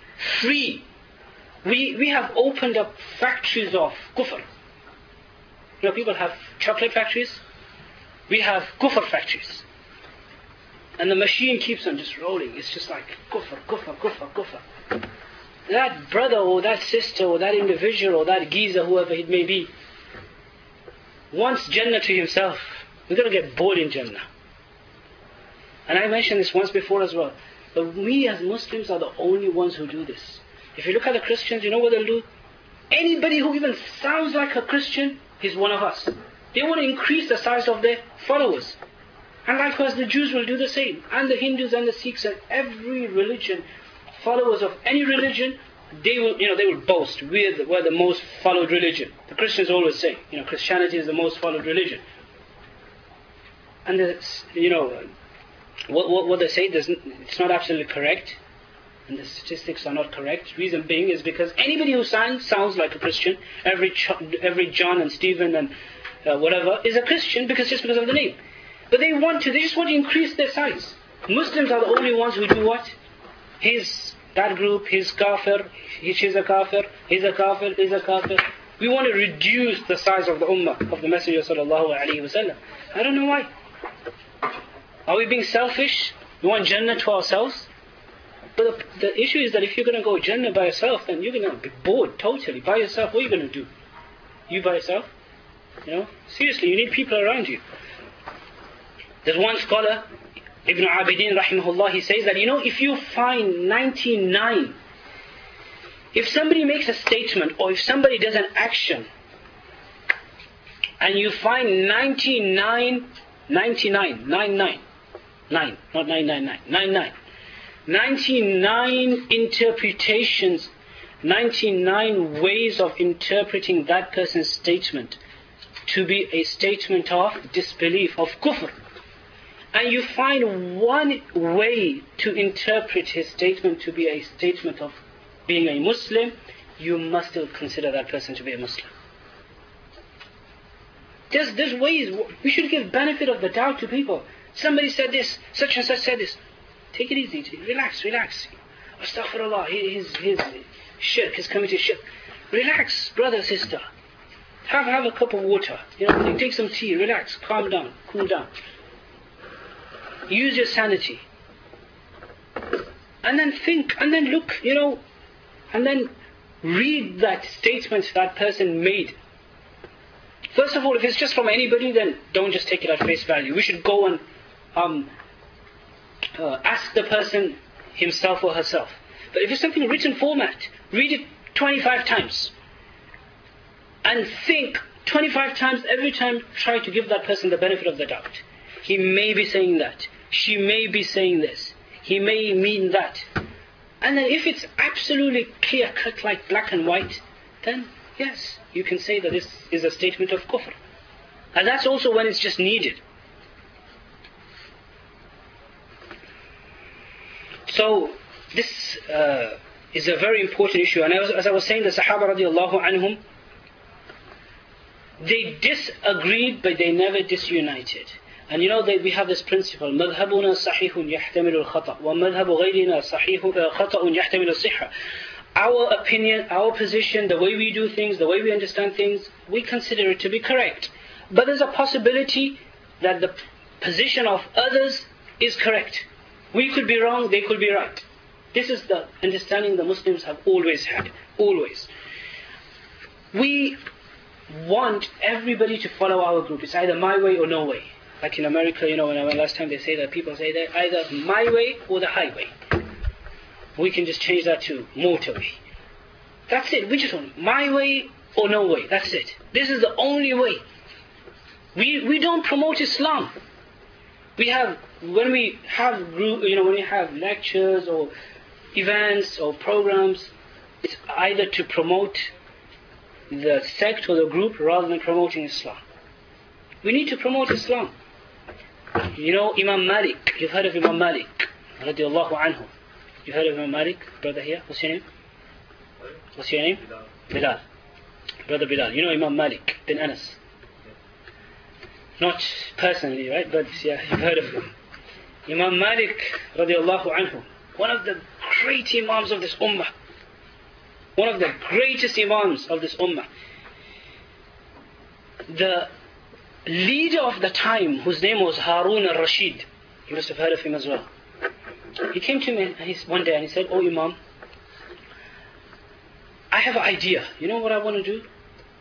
free. We, we have opened up factories of kufr. You know, people have chocolate factories. We have kufr factories. And the machine keeps on just rolling. It's just like kufr, kufr, kufr, kufr. That brother or that sister or that individual or that geezer, whoever it may be, wants Jannah to himself. We're going to get bored in Jannah. And I mentioned this once before as well. But we as Muslims are the only ones who do this. If you look at the Christians, you know what they'll do? Anybody who even sounds like a Christian is one of us. They want to increase the size of their followers. And likewise the Jews will do the same. And the Hindus and the Sikhs and every religion, followers of any religion, they will, you know, they will boast. We're the, we're the most followed religion. The Christians always say, you know, Christianity is the most followed religion. And the, you know, what, what, what they say, it's not absolutely correct. And the statistics are not correct. Reason being is because anybody who sounds, sounds like a Christian, every every John and Stephen and uh, whatever, is a Christian because just because of the name. But they want to, they just want to increase their size. Muslims are the only ones who do what? His, that group, his kafir, he's a kafir, he's a kafir, he's a kafir. We want to reduce the size of the ummah, of the Messenger sallallahu alaihi wasallam. I don't know why. Are we being selfish? We want Jannah to ourselves? But the, the issue is that if you're going to go Jannah by yourself, then you're going to be bored totally. By yourself, what are you going to do? You by yourself? You know? Seriously, you need people around you. There's one scholar, Ibn Abidin rahimahullah, he says that, you know, if you find ninety-nine, if somebody makes a statement or if somebody does an action, and you find ninety-nine, ninety-nine, ninety-nine, nine, not nine nine nine, ninety-nine, ninety-nine interpretations, ninety-nine ways of interpreting that person's statement to be a statement of disbelief, of kufr. And you find one way to interpret his statement to be a statement of being a Muslim, you must still consider that person to be a Muslim. There's, there's ways, we should give benefit of the doubt to people. Somebody said this, such and such said this. Take it easy, relax, relax. Astaghfirullah, his, his shirk, his committed shirk. Relax, brother, sister. Have, have a cup of water. You know, take some tea, relax, calm down, cool down. Use your sanity. And then think, and then look, you know, and then read that statement that person made. First of all, if it's just from anybody, then don't just take it at face value. We should go and um, uh, ask the person himself or herself. But if it's something written format, read it twenty-five times. And think twenty-five times, every time try to give that person the benefit of the doubt. He may be saying that. She may be saying this. He may mean that. And then if it's absolutely clear cut like black and white, then yes, you can say that this is a statement of kufr. And that's also when it's just needed. So this uh, is a very important issue. And as, as I was saying, the Sahaba radiallahu anhum, they disagreed but they never disunited. And you know that we have this principle, مذهبنا صحيح يحتمل الخطأ ومذهب غيرنا صحيح خطأ يحتمل الصحة. Our opinion, our position, the way we do things, the way we understand things, we consider it to be correct. But there's a possibility that the position of others is correct. We could be wrong, they could be right. This is the understanding the Muslims have always had, always. We want everybody to follow our group. It's either my way or no way. Like in America, you know, when I went last time, they say that people say that either my way or the highway. We can just change that to motorway. That's it. We just want my way or no way. That's it. This is the only way. We we don't promote Islam. We have when we have group, you know, when we have lectures or events or programs, it's either to promote the sect or the group rather than promoting Islam. We need to promote Islam. You know, Imam Malik. You've heard of Imam Malik, radiallahu anhu. You heard of Imam Malik, brother here? What's your name? What's your name? Bilal. Bilal. Brother Bilal. You know Imam Malik bin Anas. Not personally, right? But yeah, you've heard of him. Imam Malik, radiallahu anhu. One of the great imams of this ummah. One of the greatest imams of this ummah. the leader of the time, whose name was Harun al-Rashid, you must have heard of him as well. He came to me and he, one day and he said, "Oh Imam, I have an idea. You know what I want to do?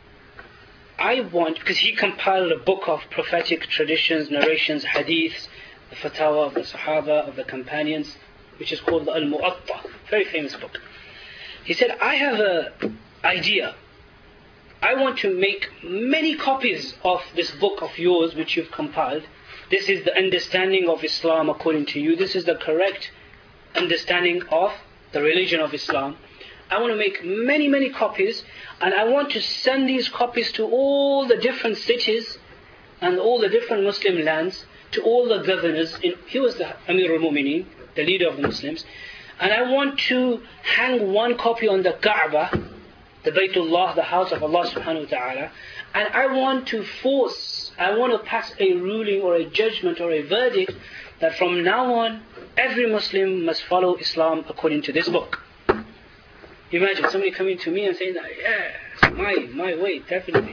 I want," because he compiled a book of prophetic traditions, narrations, hadiths, the fatwa of the Sahaba, of the companions, which is called the Al-Mu'atta, very famous book. He said, "I have an idea. I want to make many copies of this book of yours which you've compiled. This is the understanding of Islam according to you. This is the correct understanding of the religion of Islam. I want to make many, many copies, and I want to send these copies to all the different cities and all the different Muslim lands, to all the governors." In, he was the Amir al-Mu'mineen, the leader of the Muslims. "And I want to hang one copy on the Kaaba, the Baytullah, the house of Allah subhanahu wa ta'ala, and I want to force, I want to pass a ruling or a judgment or a verdict that from now on, every Muslim must follow Islam according to this book." Imagine somebody coming to me and saying that, "Yeah, my, my way, definitely."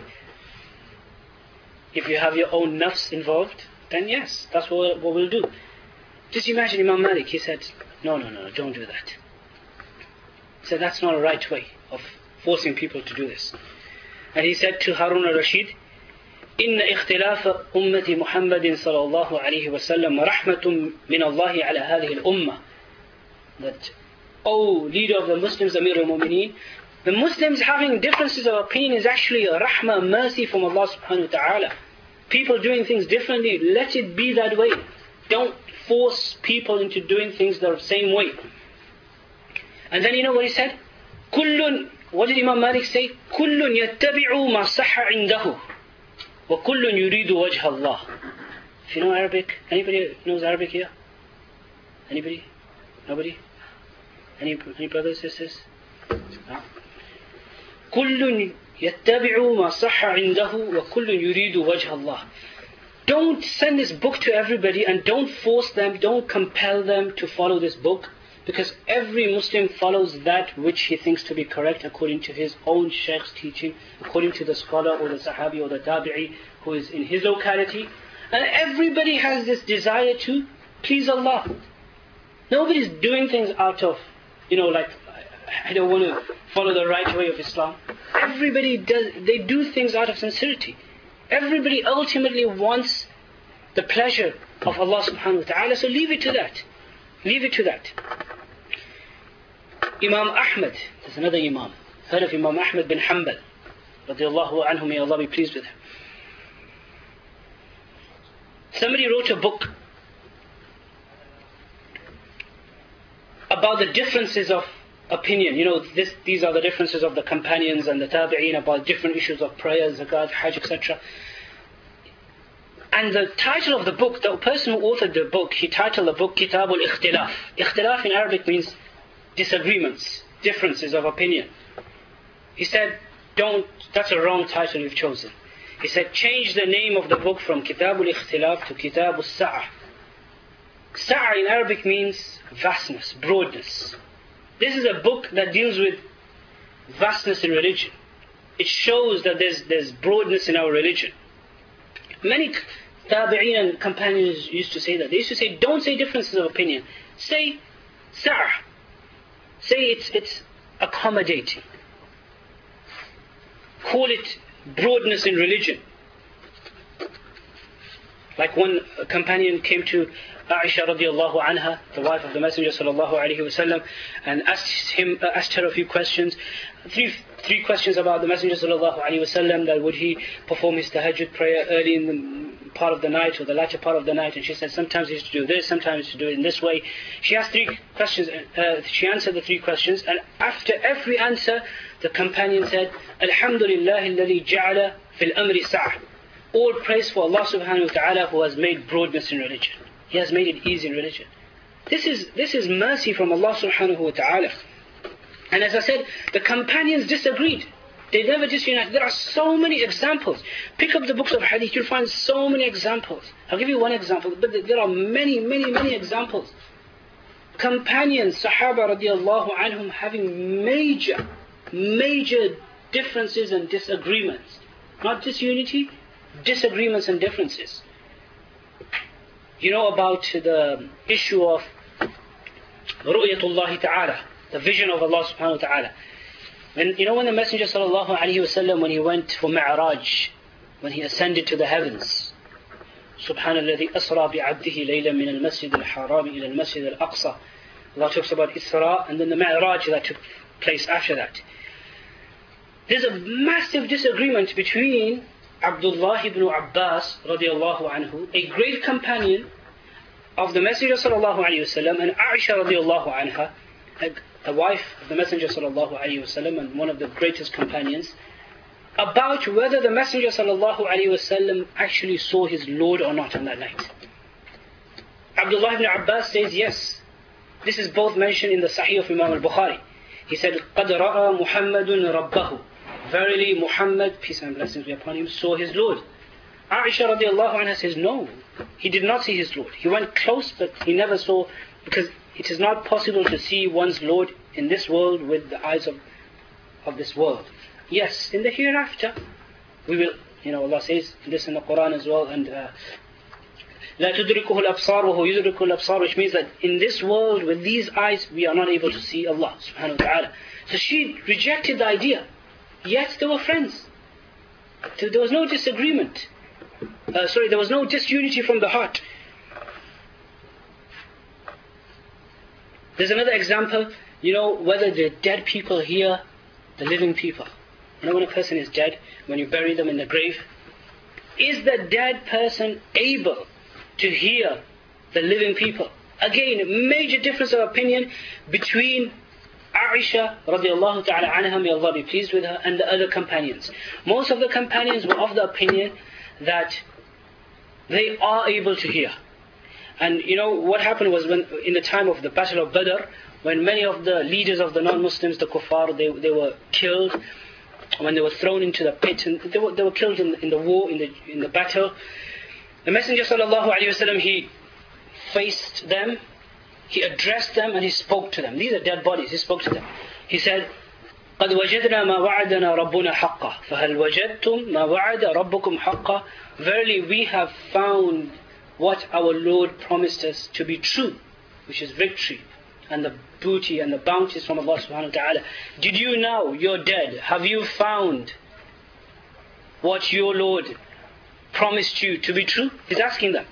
If you have your own nafs involved, then yes, that's what, what we'll do. Just imagine Imam Malik, he said, no, no, no, don't do that. He said, that's not a right way of forcing people to do this. And he said to Harun al-Rashid, "إن اختلاف أمة محمد صلى الله عليه وسلم رحمة من الله على هذه الأمة." That, O leader of the Muslims, Amir al-Mu'mineen, the Muslims having differences of opinion is actually a rahmah, mercy from Allah subhanahu wa ta'ala. People doing things differently, let it be that way. Don't force people into doing things the same way. And then you know what he said? كل, what did Imam Malik say? كل يتبع ما صح عنده وكل يريد وجه الله. If you know Arabic, anybody knows Arabic here? Anybody? Nobody? Any, any brothers, sisters? No? كل يتبع ما صح عنده وكل يريد وجه الله. Don't send this book to everybody and don't force them, don't compel them to follow this book, because every Muslim follows that which he thinks to be correct according to his own shaykh's teaching, according to the scholar or the sahabi or the tabi'i who is in his locality. And everybody has this desire to please Allah. Nobody's doing things out of, you know, like, I don't want to follow the right way of Islam. Everybody does, they do things out of sincerity. Everybody ultimately wants the pleasure of Allah subhanahu wa ta'ala, so leave it to that. Leave it to that. Imam Ahmad, there's another Imam. Heard of Imam Ahmad bin Hanbal, radiallahu anhu, may Allah be pleased with him. Somebody wrote a book about the differences of opinion. You know, this, these are the differences of the companions and the tabi'een about different issues of prayer, zakat, hajj, et cetera. And the title of the book, the person who authored the book, he titled the book Kitab al-Ikhtilaf. Ikhtilaf in Arabic means disagreements, differences of opinion. He said, don't, that's a wrong title you've chosen. He said, change the name of the book from Kitab al-Ikhtilaf to Kitab al-Sa'a. Sa'a in Arabic means vastness, broadness. This is a book that deals with vastness in religion. It shows that there's, there's broadness in our religion. Many tabi'een and companions used to say that. They used to say, don't say differences of opinion. Say sa'a. Say it's, it's accommodating. Call it broadness in religion. Like one companion came to Aisha radiallahu anha, the wife of the Messenger sallallahu alaihi wasallam, and asked him, uh, asked her a few questions, three three questions about the Messenger sallallahu alaihi wasallam. That would he perform his tahajjud prayer early in the part of the night or the latter part of the night? And she said sometimes he used to do this, sometimes he used to do it in this way. She asked three questions. Uh, she answered the three questions, and after every answer, the companion said, "Alhamdulillah alladhi ja'ala fil amri sa'a." All praise for Allah subhanahu wa ta'ala who has made broadness in religion. He has made it easy in religion. This is this is mercy from Allah subhanahu wa ta'ala. And as I said, the companions disagreed. They never disunited. There are so many examples. Pick up the books of hadith, you'll find so many examples. I'll give you one example, but there are many, many, many examples. Companions, Sahaba radiallahu anhum, having major, major differences and disagreements. Not disunity, disagreements and differences. You know about the issue of ru'yatullah ta'ala, the vision of Allah subhanahu wa ta'ala. When, you know when the Messenger sallallahu alayhi wa sallam, when he went for Mi'raj, when he ascended to the heavens, سبحان الذي أسرى بعبده ليلا من المسجد الحرام إلى المسجد الأقصى. Allah talks about Isra and then the Mi'raj that took place after that. There's a massive disagreement between Abdullah ibn Abbas radiallahu anhu, a great companion of the Messenger sallallahu alayhi wa sallam, and Aisha radiallahu anha, a wife of the Messenger sallallahu alayhi wa sallam and one of the greatest companions, about whether the Messenger sallallahu alayhi wa sallam actually saw his Lord or not on that night. Abdullah ibn Abbas says yes. This is both mentioned in the Sahih of Imam al-Bukhari. He said, قَدْ رَأَى مُحَمَّدٌ رَبَّهُ. Verily Muhammad, peace and blessings be upon him, saw his Lord. Aisha radiallahu anha says, no, he did not see his Lord. He went close, but he never saw, because it is not possible to see one's Lord in this world with the eyes of, of this world. Yes, in the hereafter, we will, you know, Allah says this in the Quran as well, and uh, لا تدركه الأبصار وهو يدرك الأبصار, which means that in this world with these eyes we are not able to see Allah subhanahu wa ta'ala. So she rejected the idea, yet they were friends. There was no disagreement. Uh, sorry, there was no disunity from the heart. There's another example, you know, whether the dead people hear the living people. You know, when a person is dead, when you bury them in the grave, is the dead person able to hear the living people? Again, major difference of opinion between Aisha radiallahu ta'ala anha, may Allah be pleased with her, and the other companions. Most of the companions were of the opinion that they are able to hear. And you know what happened was, when in the time of the Battle of Badr, when many of the leaders of the non-Muslims, the kuffar, they, they were killed, when they were thrown into the pit, and they were, they were killed in, in the war, in the in the battle, the Messenger sallallahu alaihi wasallam, he faced them, he addressed them, and he spoke to them. These are dead bodies. He spoke to them. He said, قد وجدنا ما وعدنا ربنا حقا فهل وجدتم ما وعد ربكم حقا. Verily we have found what our Lord promised us to be true, which is victory and the booty and the bounties from Allah subhanahu wa ta'ala. Did you now, you're dead, have you found what your Lord promised you to be true? He's asking them.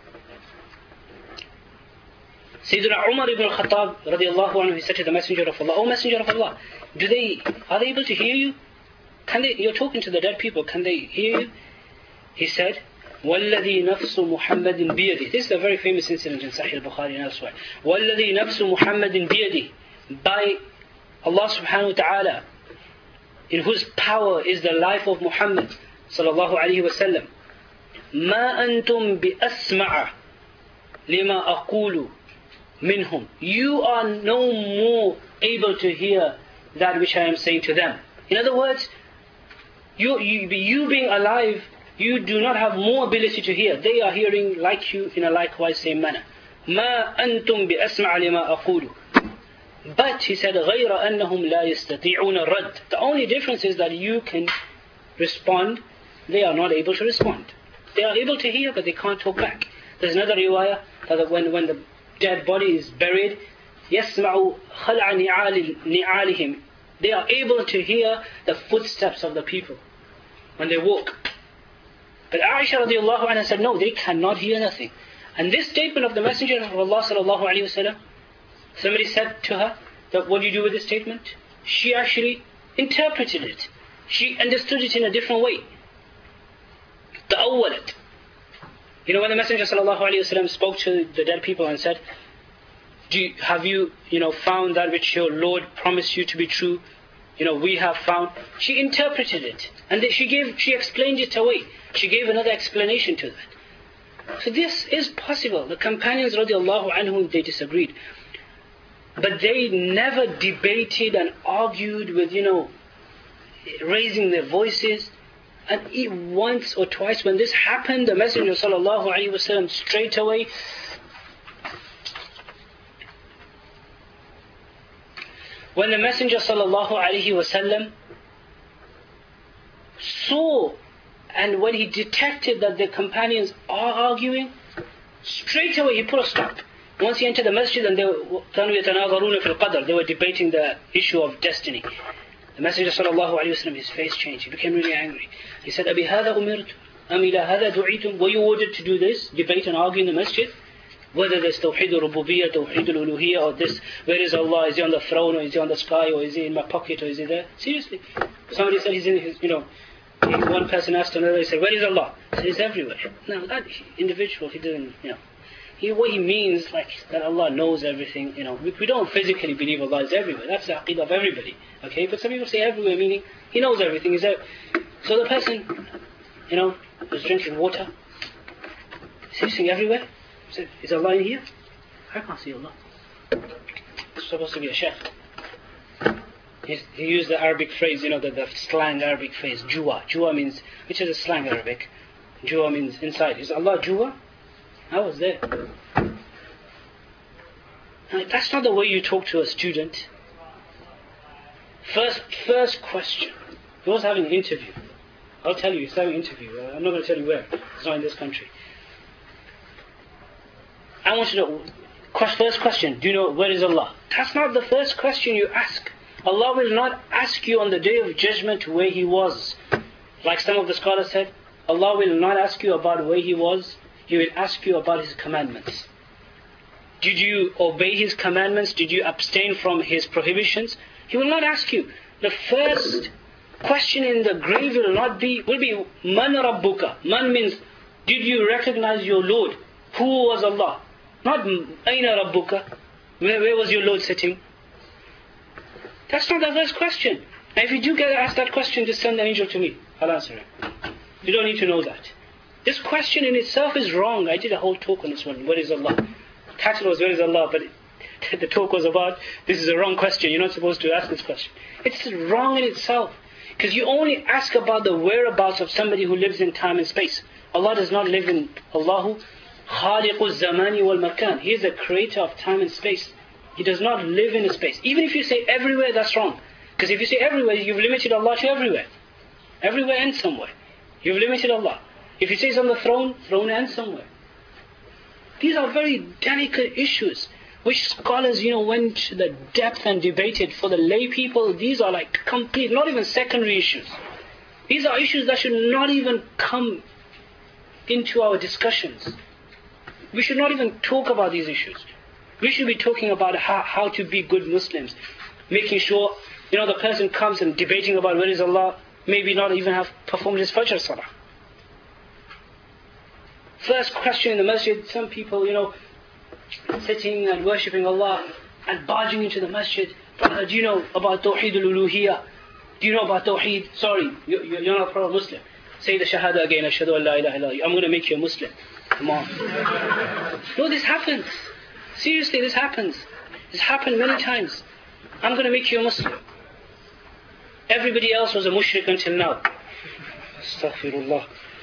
Sayyidina Umar ibn al-Khattab radiallahu anhu, he said to the Messenger of Allah, O Messenger of Allah, do they, are they able to hear you? Can they, you're talking to the dead people, can they hear you? He said, وَالَّذِي نَفْسُ مُحَمَّدٍ بِيَدِهِ. This is a very famous incident in Sahih al-Bukhari and elsewhere. وَالَّذِي نَفْسُ مُحَمَّدٍ بِيَدِهِ. By Allah subhanahu wa ta'ala, in whose power is the life of Muhammad sallallahu alayhi wa sallam, مَا أَنْتُمْ بِأَسْمَعَ لِمَا أَقُولُ minhum. You are no more able to hear that which I am saying to them. In other words, you, you, you being alive, you do not have more ability to hear. They are hearing like you in a likewise same manner. ما أنتم بأسمع لما أقول. But he said, غير أنهم لا يستطيعون الرد. The only difference is that you can respond, they are not able to respond. They are able to hear, but they can't talk back. There's another riwayah that when, when the dead body is buried, يسمع خلع نعالهم. They are able to hear the footsteps of the people when they walk. But Aisha radiallahu anha said, no, they cannot hear nothing. And this statement of the Messenger of Allah sallallahu alayhi wa sallam, somebody said to her, that what do you do with this statement? She actually interpreted it. She understood it in a different way. تأولت. You know, when the Messenger sallallahu alayhi wa sallam spoke to the dead people and said, Do you, have you, you know, found that which your Lord promised you to be true? You know, we have found. She interpreted it. And she gave, she explained it away. She gave another explanation to that. So this is possible. The companions radiallahu anhum, they disagreed. But they never debated and argued with, you know, raising their voices. And once or twice when this happened, the Messenger sallallahu alaihi wasallam straight away when the Messenger sallallahu alaihi wasallam saw And when he detected that the companions are arguing, straight away he put a stop. Once he entered the masjid, and they were كانوا يتناظرون في القدر, they were debating the issue of destiny. The Messenger sallallahu alaihi wasallam, his face changed. He became really angry. He said, أبي هذا أمرت أم إلى هذا دعيتم? Were you ordered to do this, debate and argue in the masjid? Whether there's Tawheed al-Rububiyyah, Tawheed al-Uluhiyyah, or this, where is Allah? Is He on the throne, or is He on the sky, or is He in my pocket, or is He there? Seriously. Somebody said He's in His, you know, one person asked another, he said, where is Allah? He said, He's everywhere. No, that individual, he didn't, you know. He, what he means, like, that Allah knows everything, you know. We, we don't physically believe Allah is everywhere. That's the aqeedah of everybody. Okay? But some people say everywhere, meaning He knows everything. He's there. So the person, you know, was drinking water. Is He everywhere? He said, is Allah in here? I can't see Allah. It's supposed to be a sheikh. He's, he used the Arabic phrase, you know, the, the slang Arabic phrase, jua. Jua means, which is a slang Arabic. Jua means inside. Is Allah jua? I was there. Now, that's not the way you talk to a student. First, first question. He was having an interview. I'll tell you, he's having an interview. I'm not going to tell you where. It's not in this country. I want you to know, first question, do you know where is Allah? That's not the first question you ask. Allah will not ask you on the day of judgment where He was. Like some of the scholars said, Allah will not ask you about where He was. He will ask you about His commandments. Did you obey His commandments? Did you abstain from His prohibitions? He will not ask you. The first question in the grave will not be, will be, Man Rabbuka. Man means, did you recognize your Lord? Who was Allah? Not Aina Rabbuka. Where, where was your Lord sitting? That's not the first question. And if you do get asked that question, just send an angel to me. I'll answer it. You don't need to know that. This question in itself is wrong. I did a whole talk on this one. Where is Allah? The title was Where is Allah? But it, the talk was about, this is a wrong question. You're not supposed to ask this question. It's wrong in itself. Because you only ask about the whereabouts of somebody who lives in time and space. Allah does not live in Allahu Khaliqul Zamani wal Makan. He is the creator of time and space. He does not live in a space. Even if you say everywhere, that's wrong. Because if you say everywhere, you've limited Allah to everywhere. Everywhere and somewhere. You've limited Allah. If you say He's on the throne, throne and somewhere. These are very delicate issues, which scholars, you know, went to the depth and debated. For the lay people, these are like complete, not even secondary issues. These are issues that should not even come into our discussions. We should not even talk about these issues. We should be talking about how, how to be good Muslims. Making sure, you know, the person comes and debating about where is Allah, maybe not even have performed his Fajr Salah. First question in the masjid, some people, you know, sitting and worshipping Allah and barging into the masjid. Brother, do you know about Tawheed al-Uluhiyyah? Do you know about Tawheed? Sorry, you, you're not a proper Muslim. Say the Shahada again, Ashhadu an la ilaha illallah. I'm going to make you a Muslim. Come on. No, this happens. Seriously, this happens. This happened many times. I'm going to make you a Muslim. Everybody else was a mushrik until now. Astaghfirullah.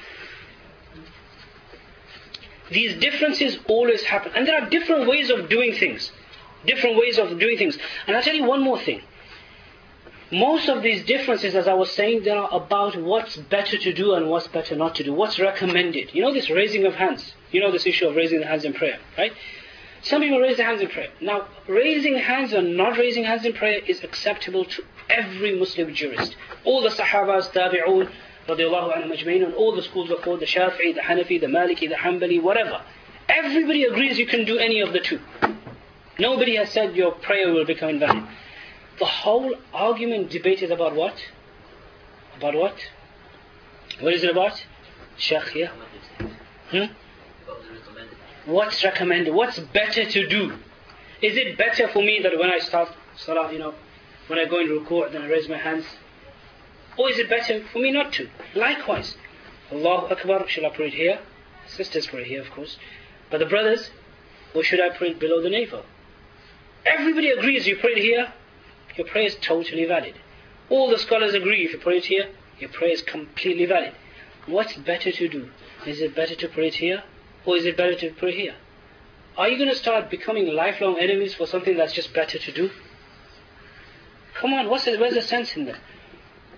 These differences always happen. And there are different ways of doing things. Different ways of doing things. And I'll tell you one more thing. Most of these differences, as I was saying, they are about what's better to do and what's better not to do. What's recommended. You know this raising of hands. You know this issue of raising the hands in prayer, right? Some people raise their hands in prayer. Now, raising hands or not raising hands in prayer is acceptable to every Muslim jurist. All the Sahabas, Tabi'un, radiallahu anhum ajma'in, and all the schools of thought, the Shafi'i, the Hanafi, the Maliki, the Hanbali, whatever. Everybody agrees you can do any of the two. Nobody has said your prayer will become invalid. The whole argument, debate is about what? About what? What is it about? Shaykh, yeah? Hmm? What's recommended? What's better to do? Is it better for me that when I start salah, you know, when I go in ruku', then I raise my hands? Or is it better for me not to? Likewise, Allahu Akbar, shall I pray it here? Sisters pray here, of course. But the brothers, or should I pray it below the navel? Everybody agrees you pray it here, your prayer is totally valid. All the scholars agree if you pray it here, your prayer is completely valid. What's better to do? Is it better to pray it here? Or is it better to pray here? Are you going to start becoming lifelong enemies for something that's just better to do? Come on, what's the, where's the sense in that?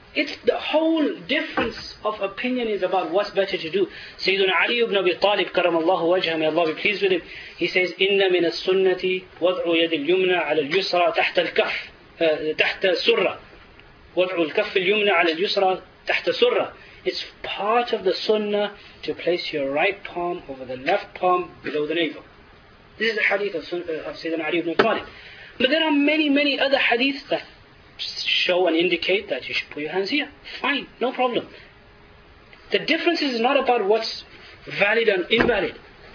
It's the whole difference of opinion is about what's better to do. Sayyidina Ali ibn Abi Talib, karamallahu wajhah, may Allah be pleased with him, he says, إِنَّ مِنَ السُنَّةِ وَضْعُ يَدِ الْيُمْنَى عَلى الْيُسْرَى تَحْتَ الْكَفِّ تحت سرة. وَضْعُ الْكَفِّ الْيُمْنَى عَلى الْيُسْرَى تَحْتَ سرة. It's part of the sunnah to place your right palm over the left palm below the navel. This is the hadith of, of Sayyidina Ali ibn Abi Talib. But there are many, many other hadiths that show and indicate that you should put your hands here. Fine, no problem. The difference is not about what's valid and invalid.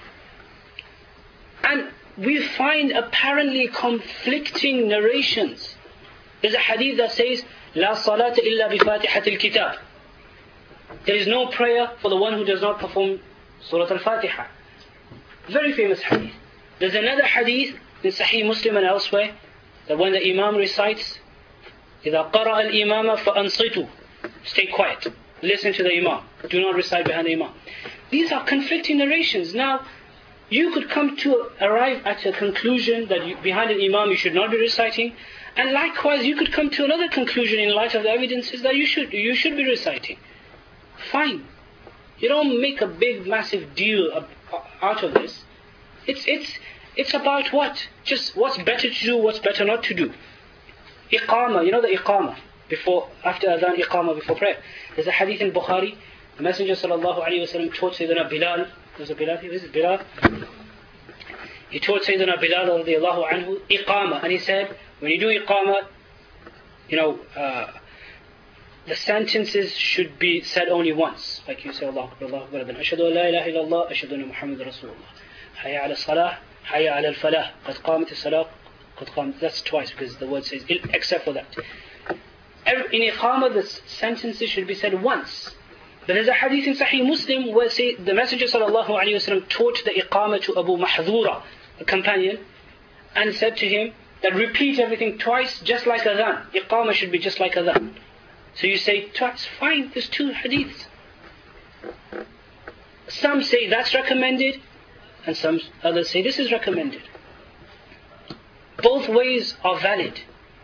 And we find apparently conflicting narrations. There's a hadith that says, لا صلاة إلا بفاتحة الكتاب. There is no prayer for the one who does not perform Surah Al-Fatiha. Very famous hadith. There's another hadith in Sahih Muslim and elsewhere that when the Imam recites, إِذَا قَرَأَ الْإِمَامَ فَأَنصِتُوا. Stay quiet. Listen to the Imam. Do not recite behind the Imam. These are conflicting narrations. Now, you could come to arrive at a conclusion that you, behind an Imam you should not be reciting. And likewise, you could come to another conclusion in light of the evidences that you should, you should be reciting. Fine. You don't make a big, massive deal out of this. It's, it's, it's about what? Just what's better to do, what's better not to do. Iqama, you know the Iqama, before, after Adhan, Iqama before prayer. There's a hadith in Bukhari, the Messenger sallallahu alayhi wa sallam taught Sayyidina Bilal, there's a Bilal, who is it? Bilal? He taught Sayyidina Bilal radiallahu anhu, Iqama, and he said, when you do Iqama, you know, uh, the sentences should be said only once. Like you say, Allah Akbar, Allah Akbar, then Ashhadu an la ilaha illallah, Ashhadu anna Muhammad Rasulullah. Hayya ala salah, Hayya ala al-falah, Qad qamat al-salah, That's twice because the word says, except for that. In Iqamah, the sentences should be said once. But there's a hadith in Sahih Muslim where say, the Messenger sallallahu alayhi wa sallam taught the Iqamah to Abu Mahdura, a companion, and said to him that repeat everything twice just like Adhan. Iqamah should be just like Adhan. So you say twice, fine, there's two hadiths. Some say that's recommended, and some others say this is recommended. Both ways are valid.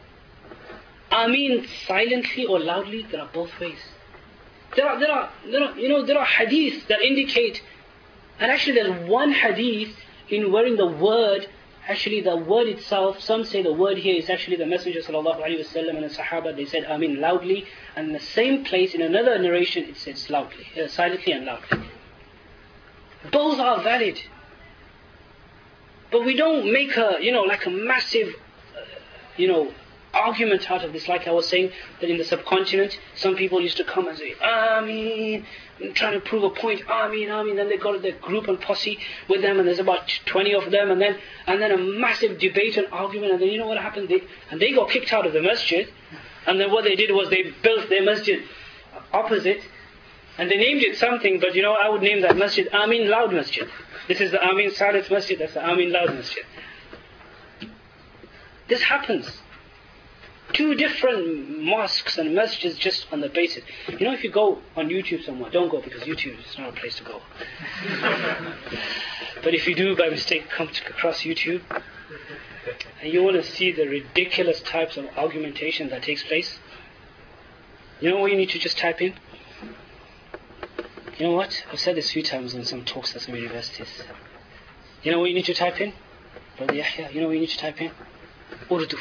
Ameen silently or loudly, there are both ways. There are, there are, there are, you know, there are hadiths that indicate, and actually there's one hadith in wherein the word, actually the word itself, some say the word here is actually the Messenger sallallahu alaihi wasallam and the Sahaba, they said Ameen loudly, and in the same place, in another narration, it says loudly, uh, silently and loudly. Both are valid. But we don't make a, you know, like a massive, uh, you know, argument out of this. Like I was saying, that in the subcontinent, some people used to come and say, Ameen, trying to prove a point, Ameen, Ameen. Then they got their group and posse with them, and there's about twenty of them, and then and then a massive debate and argument, and then you know what happened? They, and they got kicked out of the masjid, and then what they did was they built their masjid opposite, and they named it something, but you know, I would name that masjid Ameen Loud Masjid. This is the Ameen Silent Masjid, that's the Ameen Loud Masjid. This happens. Two different mosques and masjids just on the basis. You know, if you go on YouTube somewhere, don't go because YouTube is not a place to go. But if you do by mistake come to, across YouTube, and you want to see the ridiculous types of argumentation that takes place, you know what you need to just type in? You know what? I've said this a few times in some talks at some universities. You know what you need to type in? Brother Yahya, you know what you need to type in? Urdu.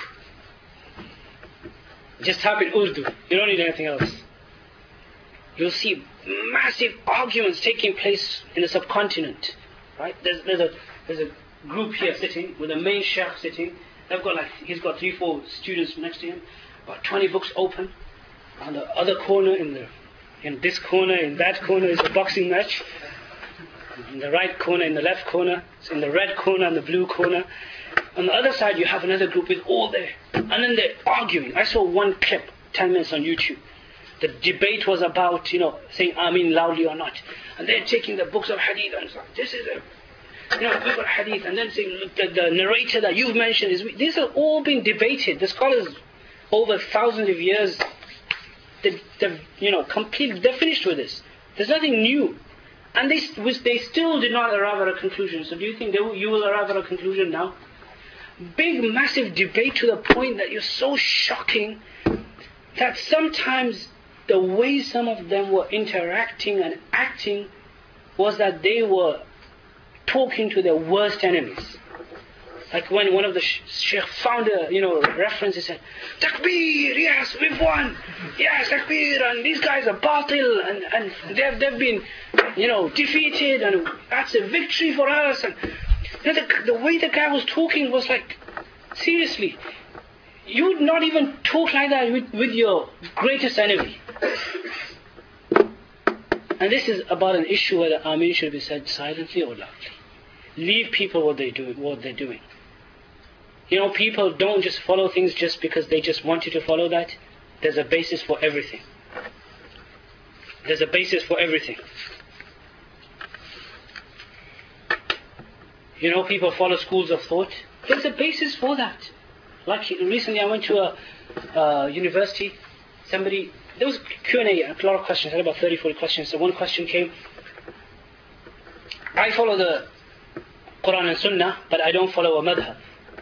Just type in Urdu. You don't need anything else. You'll see massive arguments taking place in the subcontinent. Right? There's, there's, a, there's a group here sitting with a main sheikh sitting. They've got like, he's got three, four students next to him. About twenty books open. On the other corner, in the in this corner, in that corner is a boxing match. In the right corner, in the left corner, it's in the red corner and the blue corner. On the other side, you have another group with all there. And then they're arguing. I saw one clip, ten minutes on YouTube. The debate was about, you know, saying Ameen loudly or not. And they're taking the books of hadith and saying, this is a, you know, book of hadith. And then saying, look, the, the narrator that you've mentioned is, these are all being debated. The scholars, over thousands of years, they've, they've you know, completely, they're finished with this. There's nothing new. And they, they still did not arrive at a conclusion. So do you think they will, you will arrive at a conclusion now? Big, massive debate to the point that you're so shocking that sometimes the way some of them were interacting and acting was that they were talking to their worst enemies. Like when one of the sh- Sheikh found a, you know, reference, he said, Takbir, yes, we've won. Yes, Takbir, and these guys are batil, and, and they've, they've been, you know, defeated, and that's a victory for us. And you know, the, the way the guy was talking was like, seriously, you would not even talk like that with, with your greatest enemy. And this is about an issue where the Ameen should be said silently or loudly. Leave people what they do, what they're doing. You know, people don't just follow things just because they just want you to follow that. There's a basis for everything. There's a basis for everything. You know, people follow schools of thought. There's a basis for that. Like recently I went to a uh, university. Somebody, there was Q and A, a lot of questions. I had about thirty, forty questions. So one question came, I follow the Quran and Sunnah, but I don't follow a madhab.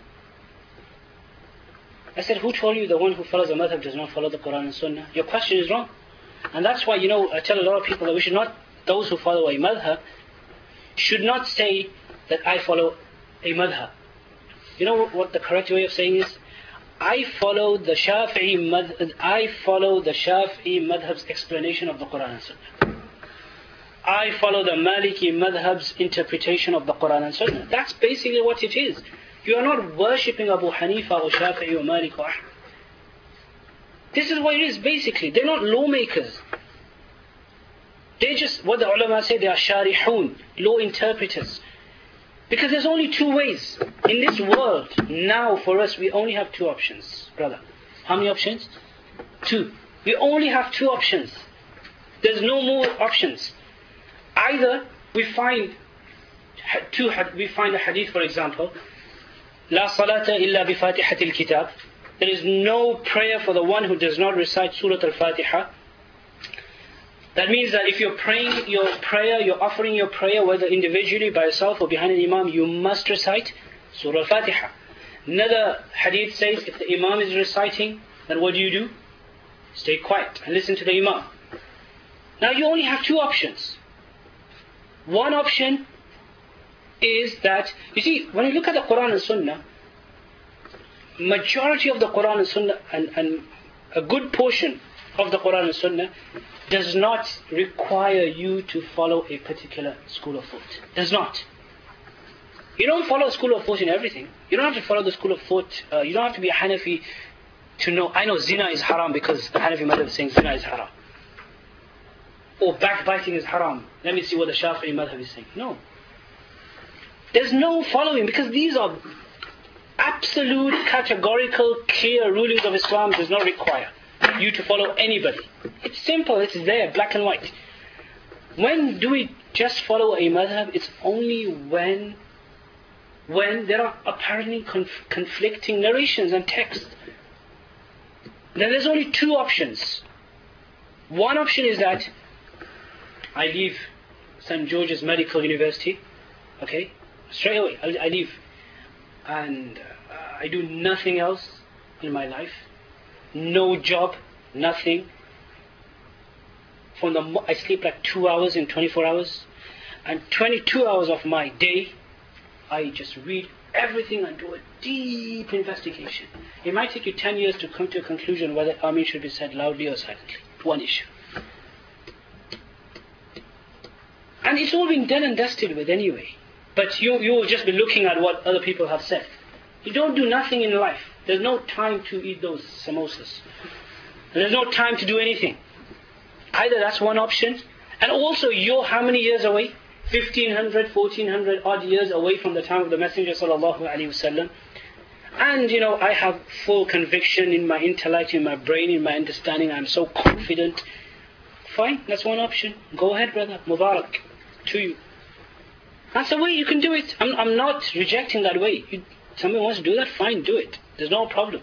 I said, who told you the one who follows a madhab does not follow the Quran and Sunnah? Your question is wrong. And that's why, you know, I tell a lot of people that we should not, those who follow a madhab, should not say that I follow a madhab. You know what the correct way of saying is? I follow the Shafi'i madhab, I follow the Shafi'i madhab's explanation of the Quran and Sunnah. I follow the Maliki madhab's interpretation of the Quran and Sunnah. That's basically what it is. You are not worshipping Abu Hanifa or Shafi'i or Malik or Ahmad. This is what it is basically. They're not lawmakers. They just, what the ulama say, they are sharihun, law interpreters. Because there's only two ways. In this world, now for us, we only have two options, brother. How many options? Two. We only have two options. There's no more options. Either we find two, we find a hadith, for example, La salata illa bi fatihatil kitab. There is no prayer for the one who does not recite Surah Al-Fatiha. That means that if you're praying your prayer, you're offering your prayer, whether individually, by yourself, or behind an imam, you must recite Surah Al-Fatiha. Another hadith says, if the imam is reciting, then what do you do? Stay quiet and listen to the imam. Now you only have two options. One option is that, you see, when you look at the Quran and Sunnah, majority of the Quran and Sunnah, and, and a good portion of the Quran and Sunnah, does not require you to follow a particular school of thought. Does not. You don't follow a school of thought in everything. You don't have to follow the school of thought. Uh, you don't have to be a Hanafi to know, I know zina is haram because the Hanafi madhab is saying zina is haram. Or backbiting is haram. Let me see what the Shafi'i madhab is saying. No. There's no following, because these are absolute, categorical, clear rulings of Islam. Does not require you to follow anybody. It's simple, it's there, black and white. When do we just follow a madhab? It's only when when there are apparently conf- conflicting narrations and texts. Then there's only two options. One option is that I leave Saint George's Medical University, okay, straight away, I, I leave, and uh, I do nothing else in my life. No job, nothing. From the mo- I sleep like two hours in twenty-four hours, and twenty-two hours of my day, I just read everything and do a deep investigation. It might take you ten years to come to a conclusion whether Ameen should be said loudly or silently. One issue. And it's all been done and dusted with anyway. But you you will just be looking at what other people have said. You don't do nothing in life. There's no time to eat those samosas. There's no time to do anything. Either that's one option, and also you're how many years away? fifteen hundred, fourteen hundred odd years away from the time of the Messenger sallallahu alaihi wasallam. And you know, I have full conviction in my intellect, in my brain, in my understanding. I'm so confident. Fine, that's one option. Go ahead, brother. Mubarak to you. That's the way you can do it. I'm, I'm not rejecting that way. You, somebody wants to do that, fine, do it. There's no problem.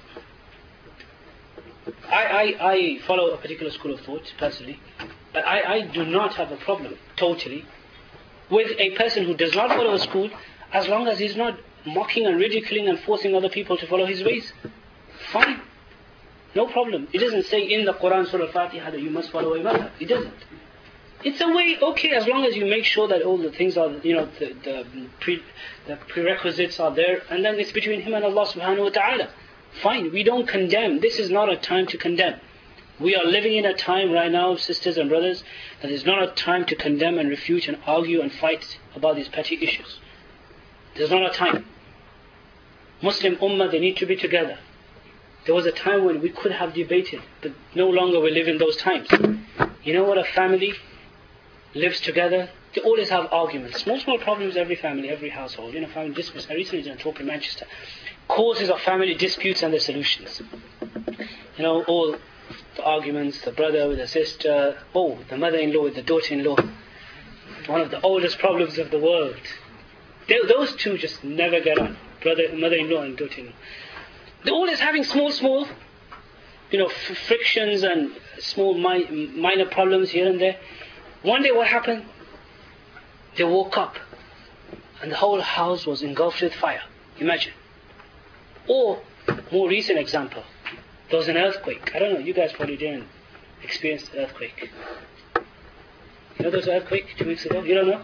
I, I, I follow a particular school of thought, personally. But I, I do not have a problem, totally, with a person who does not follow a school, as long as he's not mocking and ridiculing and forcing other people to follow his ways. Fine. No problem. It doesn't say in the Quran, Surah Al-Fatiha, that you must follow a madhab. It doesn't. It's a way, okay, as long as you make sure that all the things are, you know, the, the, pre, the prerequisites are there, and then it's between him and Allah subhanahu wa ta'ala. Fine, we don't condemn. This is not a time to condemn. We are living in a time right now, sisters and brothers, that is not a time to condemn and refute and argue and fight about these petty issues. There's not a time. Muslim ummah, they need to be together. There was a time when we could have debated, but no longer we live in those times. You know what, a family lives together, they always have arguments. Small, small problems, every family, every household. You know, family disputes. I recently did a talk in Manchester. Causes of family disputes and their solutions. You know, all the arguments, the brother with the sister, oh, the mother-in-law with the daughter-in-law. One of the oldest problems of the world. They, those two just never get on. Brother, mother-in-law and daughter-in-law. They're always having small, small, you know, f- frictions and small mi- minor problems here and there. One day what happened? They woke up and the whole house was engulfed with fire. Imagine. Or, more recent example, there was an earthquake. I don't know, you guys probably didn't experience the earthquake. You know there was an earthquake two weeks ago? You don't know?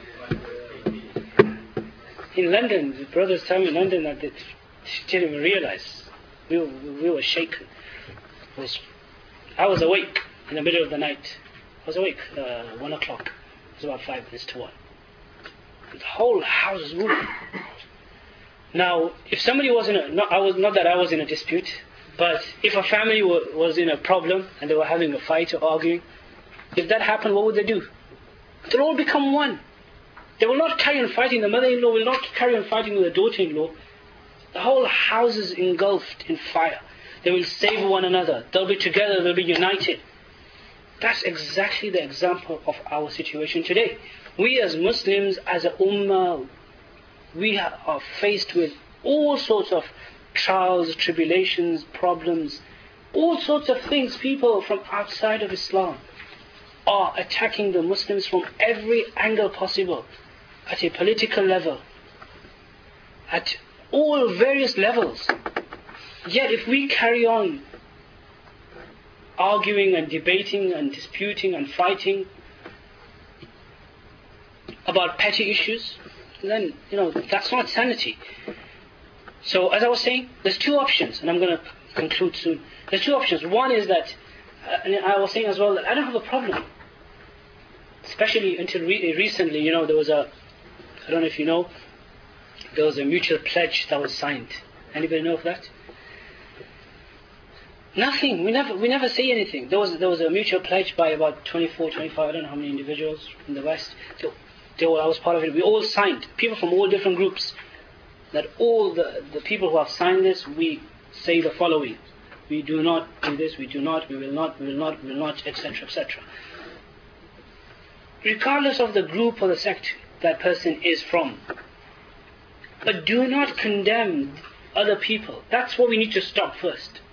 In London, the brothers tell me in London that they didn't even realize. We were, we were shaken. It was, I was awake in the middle of the night. I was awake, uh, one o'clock. It was about five minutes to one. And the whole house was moving. Now, if somebody was in a, not, I was, not that I was in a dispute, but if a family were, was in a problem and they were having a fight or arguing, if that happened, what would they do? They'll all become one. They will not carry on fighting. The mother-in-law will not carry on fighting with the daughter-in-law. The whole house is engulfed in fire. They will save one another. They'll be together. They'll be united. That's exactly the example of our situation today. We as Muslims, as a ummah, we are faced with all sorts of trials, tribulations, problems, all sorts of things. People from outside of Islam are attacking the Muslims from every angle possible, at a political level, at all various levels. Yet if we carry on arguing and debating and disputing and fighting about petty issues, then, you know, that's not sanity. So, as I was saying, there's two options, and I'm going to conclude soon. There's two options. One is that, uh, and I was saying as well, that I don't have a problem. Especially until re- recently, you know, there was a, I don't know if you know, there was a mutual pledge that was signed. Anybody know of that? Nothing. We never we never say anything. There was there was a mutual pledge by about twenty-four, twenty-five, I don't know how many individuals in the West. They, they were, I was part of it. We all signed, people from all different groups, that all the, the people who have signed this, we say the following. We do not do this, we do not, we will not, we will not, we will not, et cetera, et cetera. Regardless of the group or the sect that person is from. But do not condemn other people. That's what we need to stop first.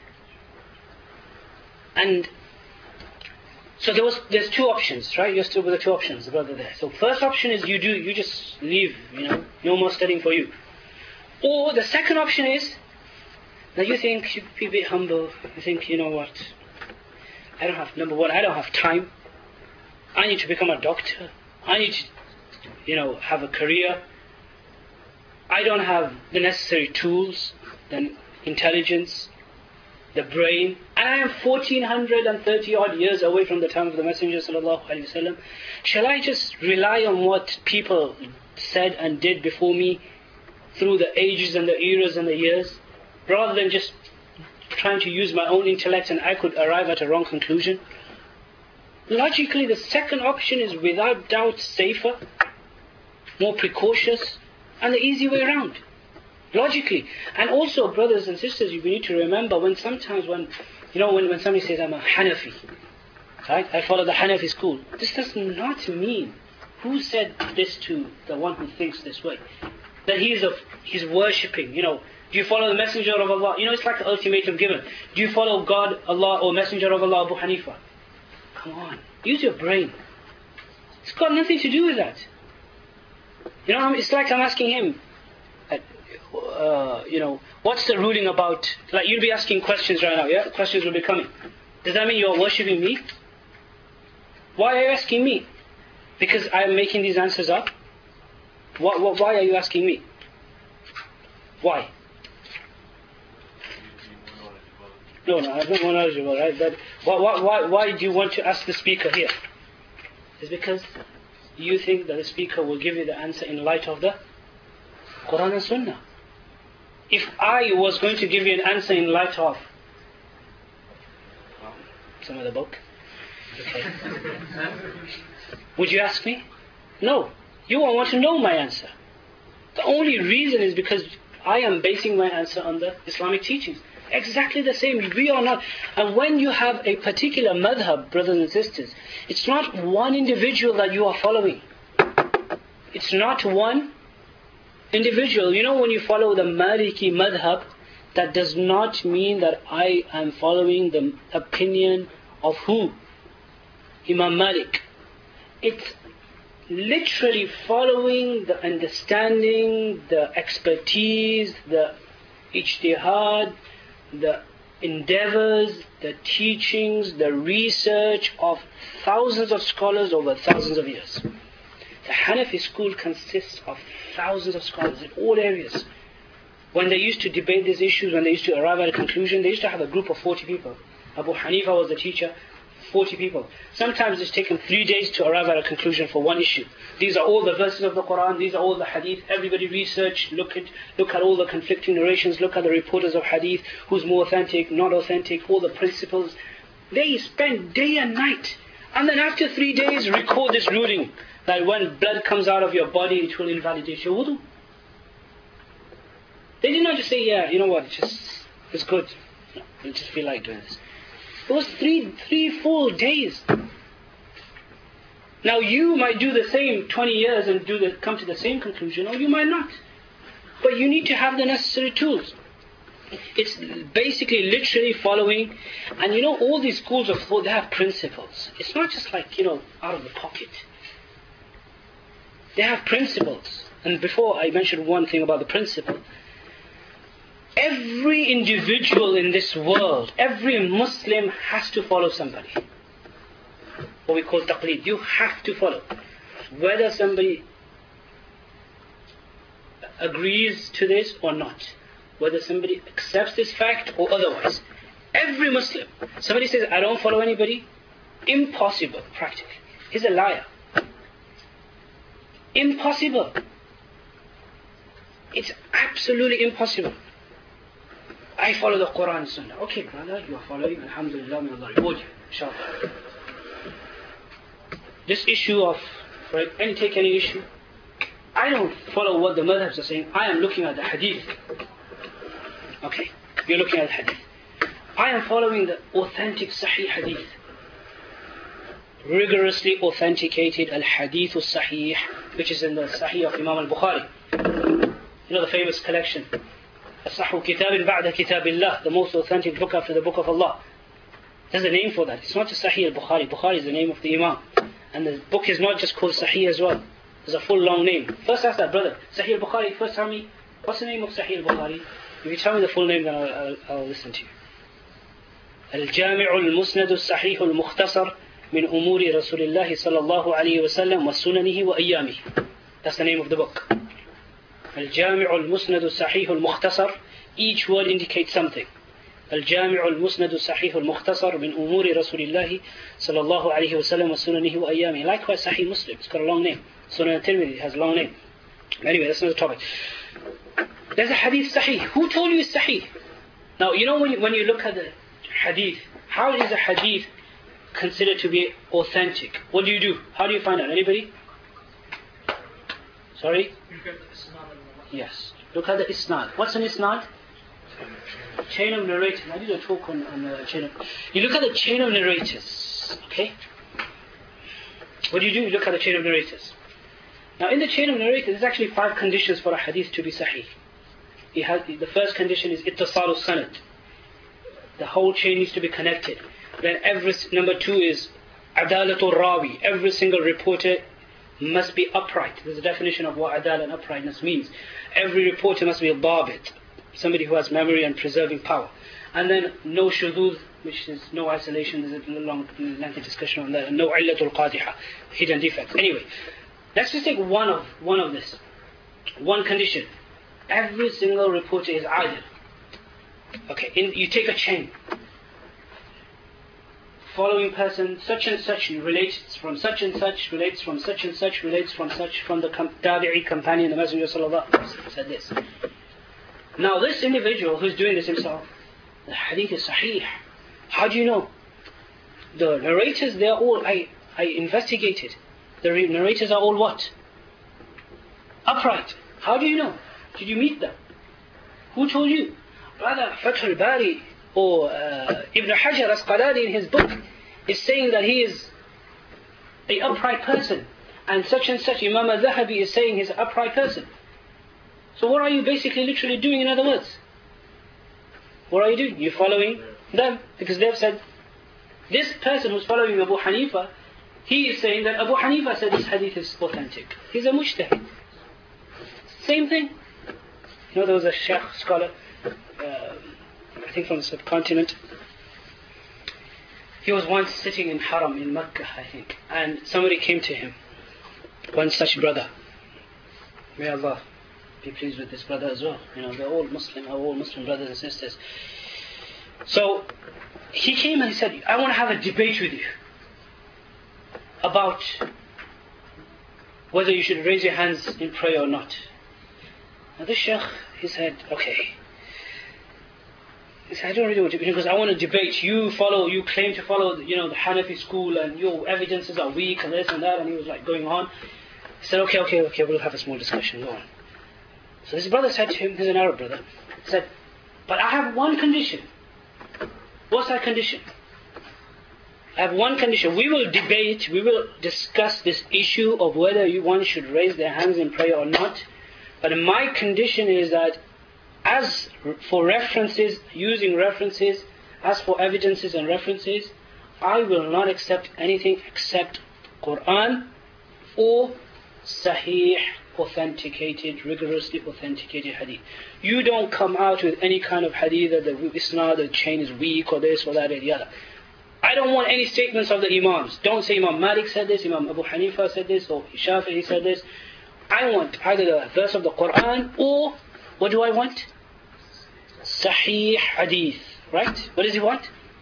And so there was there's two options, right? You're still with the two options, the brother there. So first option is you do, you just leave, you know, no more studying for you. Or the second option is that you think you be a bit humble. You think, you know what? I don't have, number one, I don't have time. I need to become a doctor. I need to, you know, have a career. I don't have the necessary tools, the intelligence, the brain, and I am fourteen thirty odd years away from the time of the Messenger sallallahu alaihi wasallam. Shall I just rely on what people said and did before me through the ages and the eras and the years, rather than just trying to use my own intellect and I could arrive at a wrong conclusion? Logically, the second option is without doubt safer, more precautious, and the easy way around. Logically. And also, brothers and sisters, you need to remember when sometimes when, you know, when, when somebody says, I'm a Hanafi, right? I follow the Hanafi school. This does not mean, who said this to the one who thinks this way? That he is of, he's worshipping, you know, do you follow the Messenger of Allah? You know, it's like an ultimatum given. Do you follow God, Allah, or Messenger of Allah, Abu Hanifa? Come on, use your brain. It's got nothing to do with that. You know, it's like I'm asking him, uh, you know, what's the ruling about, like you'll be asking questions right now, yeah? Questions will be coming. Does that mean you're worshipping me? Why are you asking me? Because I'm making these answers up? Why, why are you asking me? Why? No, no, I'm not more knowledgeable, right? But why, why, why do you want to ask the speaker here? It's because you think that the speaker will give you the answer in light of the Quran and Sunnah. If I was going to give you an answer in light of some other book, okay. Would you ask me? No. You won't want to know my answer. The only reason is because I am basing my answer on the Islamic teachings. Exactly the same. We are not. And when you have a particular madhab, brothers and sisters, it's not one individual that you are following. It's not one individual. You know, when you follow the Maliki madhab, that does not mean that I am following the opinion of who? Imam Malik. It's literally following the understanding, the expertise, the ijtihad, the endeavors, the teachings, the research of thousands of scholars over thousands of years. The Hanafi school consists of thousands of scholars in all areas. When they used to debate these issues, when they used to arrive at a conclusion, they used to have a group of forty people. Abu Hanifa was the teacher, forty people. Sometimes it's taken three days to arrive at a conclusion for one issue. These are all the verses of the Quran, these are all the hadith. Everybody research, look at look at all the conflicting narrations, look at the reporters of hadith, who's more authentic, not authentic, all the principles. They spend day and night. And then after three days, record this ruling that when blood comes out of your body, it will invalidate your wudu. They did not just say, yeah, you know what, it's just, it's good. No, we just feel like doing this. It was three, three full days. Now you might do the same twenty years and do the, come to the same conclusion, or you might not. But you need to have the necessary tools. It's basically literally following, and you know all these schools of thought, they have principles. It's not just like, you know, out of the pocket. They have principles. And before I mentioned one thing about the principle, every individual in this world, every Muslim has to follow somebody. What we call taqleed. You have to follow. Whether somebody agrees to this or not. Whether somebody accepts this fact or otherwise. Every Muslim. Somebody says, I don't follow anybody. Impossible, practically. He's a liar. Impossible. It's absolutely impossible. I follow the Quran and Sunnah. Okay, brother, you are following. Alhamdulillah, may Allah reward you. Inshallah. This issue of, right, any take any issue. I don't follow what the madhabs are saying. I am looking at the hadith. Okay, you're looking at the hadith. I am following the authentic Sahih hadith. Rigorously authenticated al-hadith al-sahih, which is in the Sahih of Imam al-Bukhari. You know the famous collection. As-Sahhu Kitabin Ba'da Kitabillah, the most authentic book after the book of Allah. There's a name for that. It's not just Sahih al-Bukhari. Bukhari is the name of the Imam. And the book is not just called Sahih as well. There's a full long name. First ask that brother, Sahih al-Bukhari, first tell me, what's the name of Sahih al-Bukhari? If you tell me the full name, then I'll, I'll, I'll listen to you. Al-Jami'u al-Musnad al-Sahih al-Mukhtasar min umuri Rasulillah sallallahu alayhi wa sallam wa sunanihi wa ayyamihi. That's the name of the book. Al-Jami'u al-Musnad al-Sahih al-Mukhtasar. Each word indicates something. الجامع المسند الصحيح المختصر من أمور رسول الله صلى الله عليه وسلم وسننه وأيامه. Likewise Sahih Muslim, it's got a long name. Sunan al-Tirmidhi has a long name. Anyway, that's not the topic. There's a hadith Sahih. Who told you it's Sahih? Now, you know when you, when you look at the hadith, how is a hadith considered to be authentic? What do you do? How do you find out? Anybody? Sorry? Yes. Look at the isnad. What's an isnad? Chain of narrators. I did a talk on, on the chain of... You look at the chain of narrators. Okay? What do you do? You look at the chain of narrators. Now in the chain of narrators, there's actually five conditions for a hadith to be sahih. It has, the first condition is ittisal sanad. The whole chain needs to be connected. Then every, number two is adalatul rawi. Every single reporter must be upright. There's a definition of what adal and uprightness means. Every reporter must be a dabit, somebody who has memory and preserving power. And then no shudud, which is no isolation. There's a long, lengthy discussion on that. And no illatul qadiha, hidden defects. Anyway, let's just take one of one of this, one condition. Every single reporter is adil. Okay, in, you take a chain. Following person, such and such relates from such and such, relates from such and such, relates from such, from the com- tabi'i companion, the Messenger sallallahu alaihi wasallam said this. Now this individual who's doing this himself, the hadith is sahih. How do you know? The narrators, they are all, I, I investigated. The re- narrators are all what? Upright. How do you know? Did you meet them? Who told you? Brother, Fath al-Bari or uh, Ibn Hajar Asqalani in his book is saying that he is an upright person, and such and such Imam al-Zahabi is saying he's an upright person. So what are you basically literally doing, in other words? What are you doing? You're following them, because they've said, this person who's following Abu Hanifa, he is saying that Abu Hanifa said this hadith is authentic. He's a mujtahid. Same thing. You know, there was a Sheikh scholar, uh, I think from the subcontinent. He was once sitting in Haram in Mecca, I think, and somebody came to him, one such brother. May Allah be pleased with this brother as well. You know, they're all Muslim, are all Muslim brothers and sisters. So he came and he said, I want to have a debate with you about whether you should raise your hands in prayer or not. Now this Sheikh, he said, okay. He said, I don't really want to, because I want to debate. You follow, you claim to follow, you know, the Hanafi school, and your evidences are weak and this and that, and he was like going on. He said, okay, okay, okay, we'll have a small discussion, go on. So his brother said to him, he's an Arab brother, he said, but I have one condition. What's that condition? I have one condition. We will debate, we will discuss this issue of whether you, one should raise their hands in prayer or not. But my condition is that as for references, using references, as for evidences and references, I will not accept anything except Quran or Sahih, authenticated, rigorously authenticated hadith. You don't come out with any kind of hadith that the isnad, the chain is weak or this or that or the other. I don't want any statements of the Imams. Don't say Imam Malik said this, Imam Abu Hanifa said this, or Shafi'i said this. I want either the verse of the Quran or, what do I want? Sahih hadith. Right? What does he want?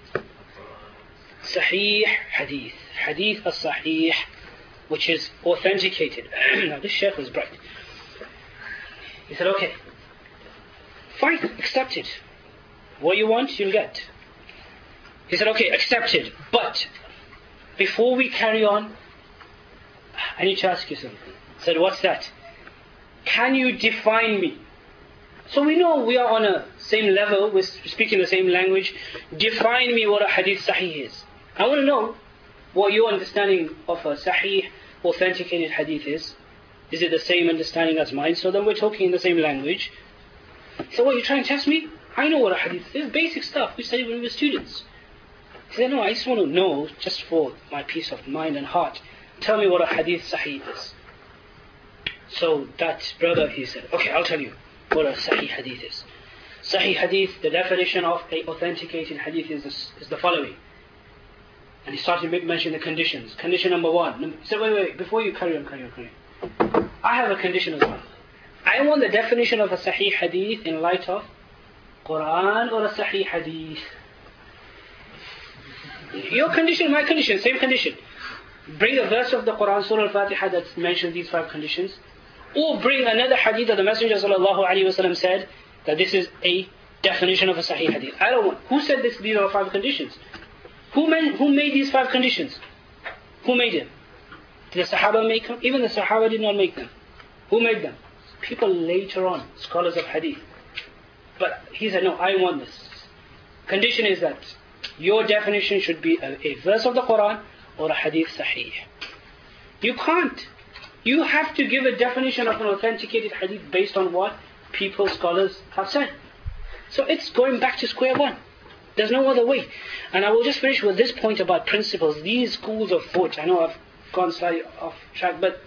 Sahih hadith. Hadith as-sahih, which is authenticated. Now this Shaykh was bright. He said, okay, fine, accepted. What you want, you'll get. He said, okay, accepted. But before we carry on, I need to ask you something. I said, what's that? Can you define me? So we know we are on a same level, we're speaking the same language. Define me what a hadith sahih is. I want to know what your understanding of a sahih, authenticated hadith is. Is it the same understanding as mine? So then we're talking in the same language. So what, you're trying to test me? I know what a hadith is. Basic stuff we studied when we were students. He said, no, I just want to know, just for my peace of mind and heart, tell me what a hadith sahih is. So that brother, he said, okay, I'll tell you what a sahih hadith is. Sahih hadith, the definition of a authenticated hadith is, this, is the following. And he started to mention the conditions. Condition number one. He said, wait, wait, before you carry on, carry on, carry on. I have a condition as well. I want the definition of a sahih hadith in light of Quran or a sahih hadith. Your condition, my condition, same condition. Bring a verse of the Quran, Surah Al-Fatiha that mentions these five conditions. Or bring another hadith that the Messenger sallallahu alaihi wasallam said that this is a definition of a sahih hadith. I don't want. Who said this? These are five conditions. Who made, who made these five conditions? Who made them? Did the Sahaba make them? Even the Sahaba did not make them. Who made them? People later on, scholars of hadith. But he said, no, I want this. Condition is that your definition should be a, a verse of the Quran or a hadith sahih. You can't. You have to give a definition of an authenticated hadith based on what people, scholars have said. So it's going back to square one. There's no other way. And I will just finish with this point about principles. These schools of thought, I know I've gone slightly off track, but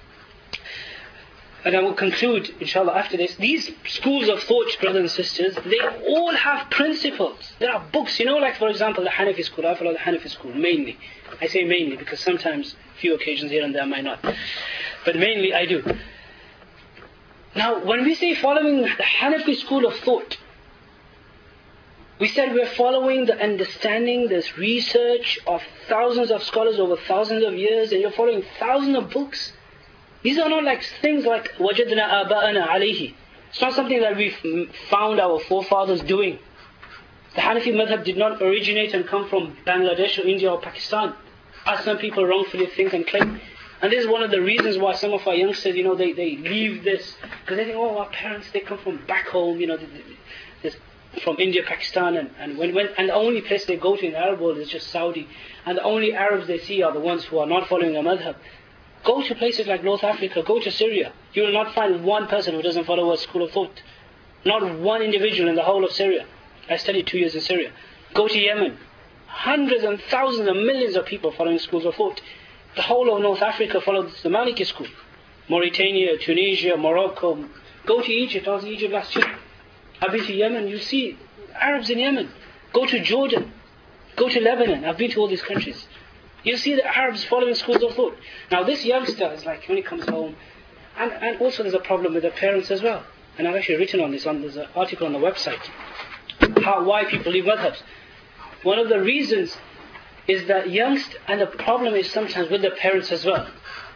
and I will conclude, inshallah, after this. These schools of thought, brothers and sisters, they all have principles. There are books, you know, like for example, the Hanafi school. I follow the Hanafi school, mainly. I say mainly because sometimes, few occasions here and there I might not. But mainly I do. Now, when we say following the Hanafi school of thought, we said we're following the understanding, this research of thousands of scholars over thousands of years, and you're following thousands of books. These are not like things like وَجَدْنَا آبَاءَنَا عَلَيْهِ. It's not something that we've found our forefathers doing. The Hanafi madhab did not originate and come from Bangladesh or India or Pakistan, as some people wrongfully think and claim. And this is one of the reasons why some of our youngsters, you know, they, they leave this, because they think, oh, our parents, they come from back home, you know, this, from India, Pakistan, and, and when, when and the only place they go to in the Arab world is just Saudi, and the only Arabs they see are the ones who are not following a madhab. Go to places like North Africa, go to Syria. You will not find one person who doesn't follow a school of thought. Not one individual in the whole of Syria. I studied two years in Syria. Go to Yemen. Hundreds and thousands and millions of people following schools of thought. The whole of North Africa follows the Maliki school. Mauritania, Tunisia, Morocco. Go to Egypt. I was in Egypt last year. I've been to Yemen. You see Arabs in Yemen. Go to Jordan. Go to Lebanon. I've been to all these countries. You see the Arabs following schools of thought. Now this youngster is like when he comes home, and, and also there's a problem with the parents as well. And I've actually written on this, on there's an article on the website, how why people leave madhabs. One of the reasons is that youngster, and the problem is sometimes with the parents as well.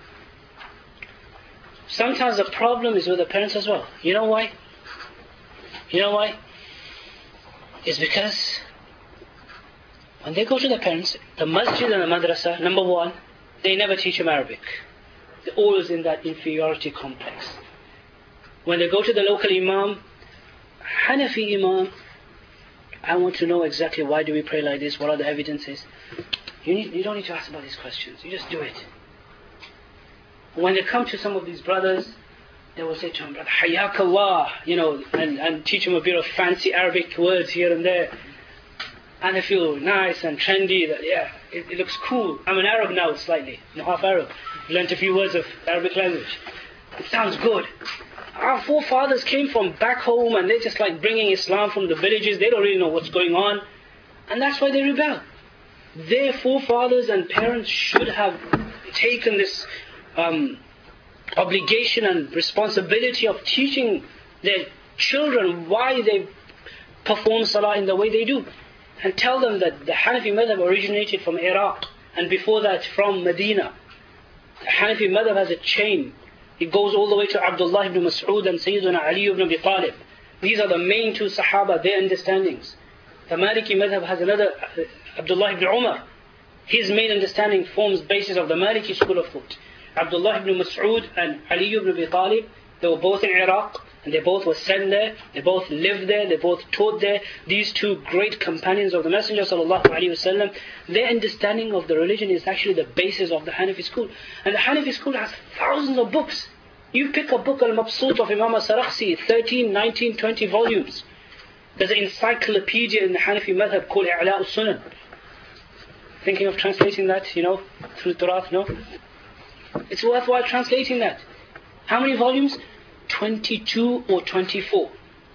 Sometimes the problem is with the parents as well. You know why? You know why? It's because when they go to the parents, the masjid and the madrasa, number one, they never teach them Arabic. They're always in that inferiority complex. When they go to the local imam, Hanafi imam, I want to know exactly why do we pray like this, what are the evidences. You, need, you don't need to ask about these questions, you just do it. When they come to some of these brothers, they will say to him, brother, Hayyakallah, you know, and, and teach them a bit of fancy Arabic words here and there. And they feel nice and trendy, that yeah, it, it looks cool. I'm an Arab now slightly, I'm half Arab. Learned a few words of Arabic language. It sounds good. Our forefathers came from back home and they're just like bringing Islam from the villages. They don't really know what's going on. And that's why they rebel. Their forefathers and parents should have taken this um, obligation and responsibility of teaching their children why they perform salah in the way they do. And tell them that the Hanafi madhab originated from Iraq, and before that from Medina. The Hanafi madhab has a chain. It goes all the way to Abdullah ibn Mas'ud and Sayyidina Ali ibn Abi Talib. These are the main two Sahaba, their understandings. The Maliki madhab has another, uh, Abdullah ibn Umar. His main understanding forms basis of the Maliki school of thought. Abdullah ibn Mas'ud and Ali ibn Abi Talib, they were both in Iraq. And they both were sent there, they both lived there, they both taught there. These two great companions of the Messenger sallallahu alaihi wasallam, their understanding of the religion is actually the basis of the Hanafi school. And the Hanafi school has thousands of books. You pick a book, Al-Mabsut of Imam al-Sarakhsi, thirteen, nineteen, twenty volumes. There's an encyclopedia in the Hanafi madhab called I'la al-Sunan. Thinking of translating that, you know, through Turath, no? It's worthwhile translating that. How many volumes? twenty-two or twenty-four.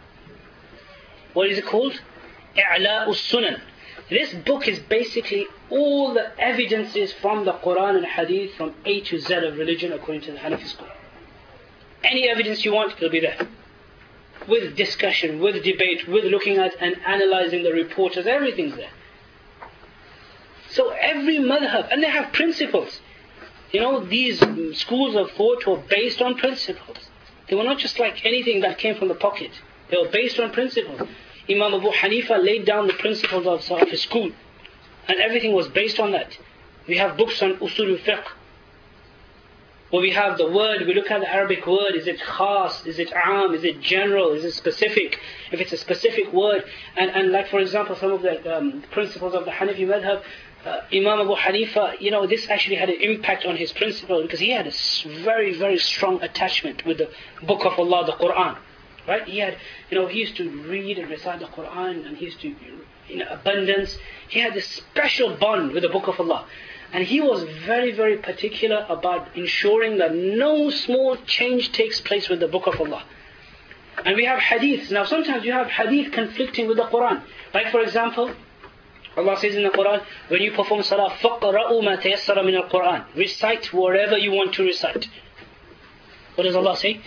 What is it called? I'la al-Sunan. This book is basically all the evidences from the Quran and Hadith from A to Z of religion according to the Hanafi school. Any evidence you want, it'll be there. With discussion, with debate, with looking at and analyzing the reports, everything's there. So every madhab, and they have principles. You know, these schools of thought were based on principles. They were not just like anything that came from the pocket. They were based on principles. Imam Abu Hanifa laid down the principles of his school. And everything was based on that. We have books on usul al-fiqh. Where we have the word, we look at the Arabic word. Is it khas? Is it aam? Is it general? Is it specific? If it's a specific word. And, and like for example, some of the um, principles of the Hanafi madhab, Uh, Imam Abu Hanifa, you know, this actually had an impact on his principle because he had a very, very strong attachment with the book of Allah, the Quran. Right? He had, you know, he used to read and recite the Quran and he used to, in abundance. He had this special bond with the book of Allah. And he was very, very particular about ensuring that no small change takes place with the Book of Allah. And we have hadiths. Now sometimes you have hadith conflicting with the Quran. Like for example, Allah says in the Quran, when you perform salah, فَقْرَأُوا مَا تَيَسَّرَ مِنَ الْقُرْآنِ, recite whatever you want to recite. What does Allah say?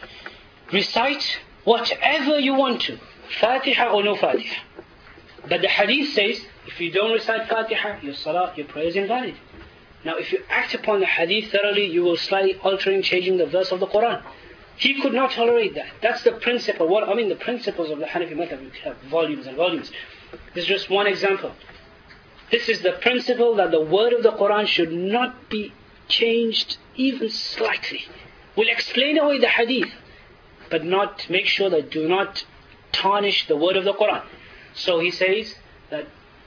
Recite whatever you want to. Fatiha or no Fatiha. But the hadith says, if you don't recite Fatiha, your salah, your prayer is invalid. Now if you act upon the hadith thoroughly, you will slightly altering, changing the verse of the Quran. He could not tolerate that. That's the principle. What I mean, the principles of the Hanafi madhab, we have volumes and volumes. This is just one example. This is the principle that the word of the Quran should not be changed even slightly. We'll explain away the hadith, but not make sure that do not tarnish the word of the Quran. So he says that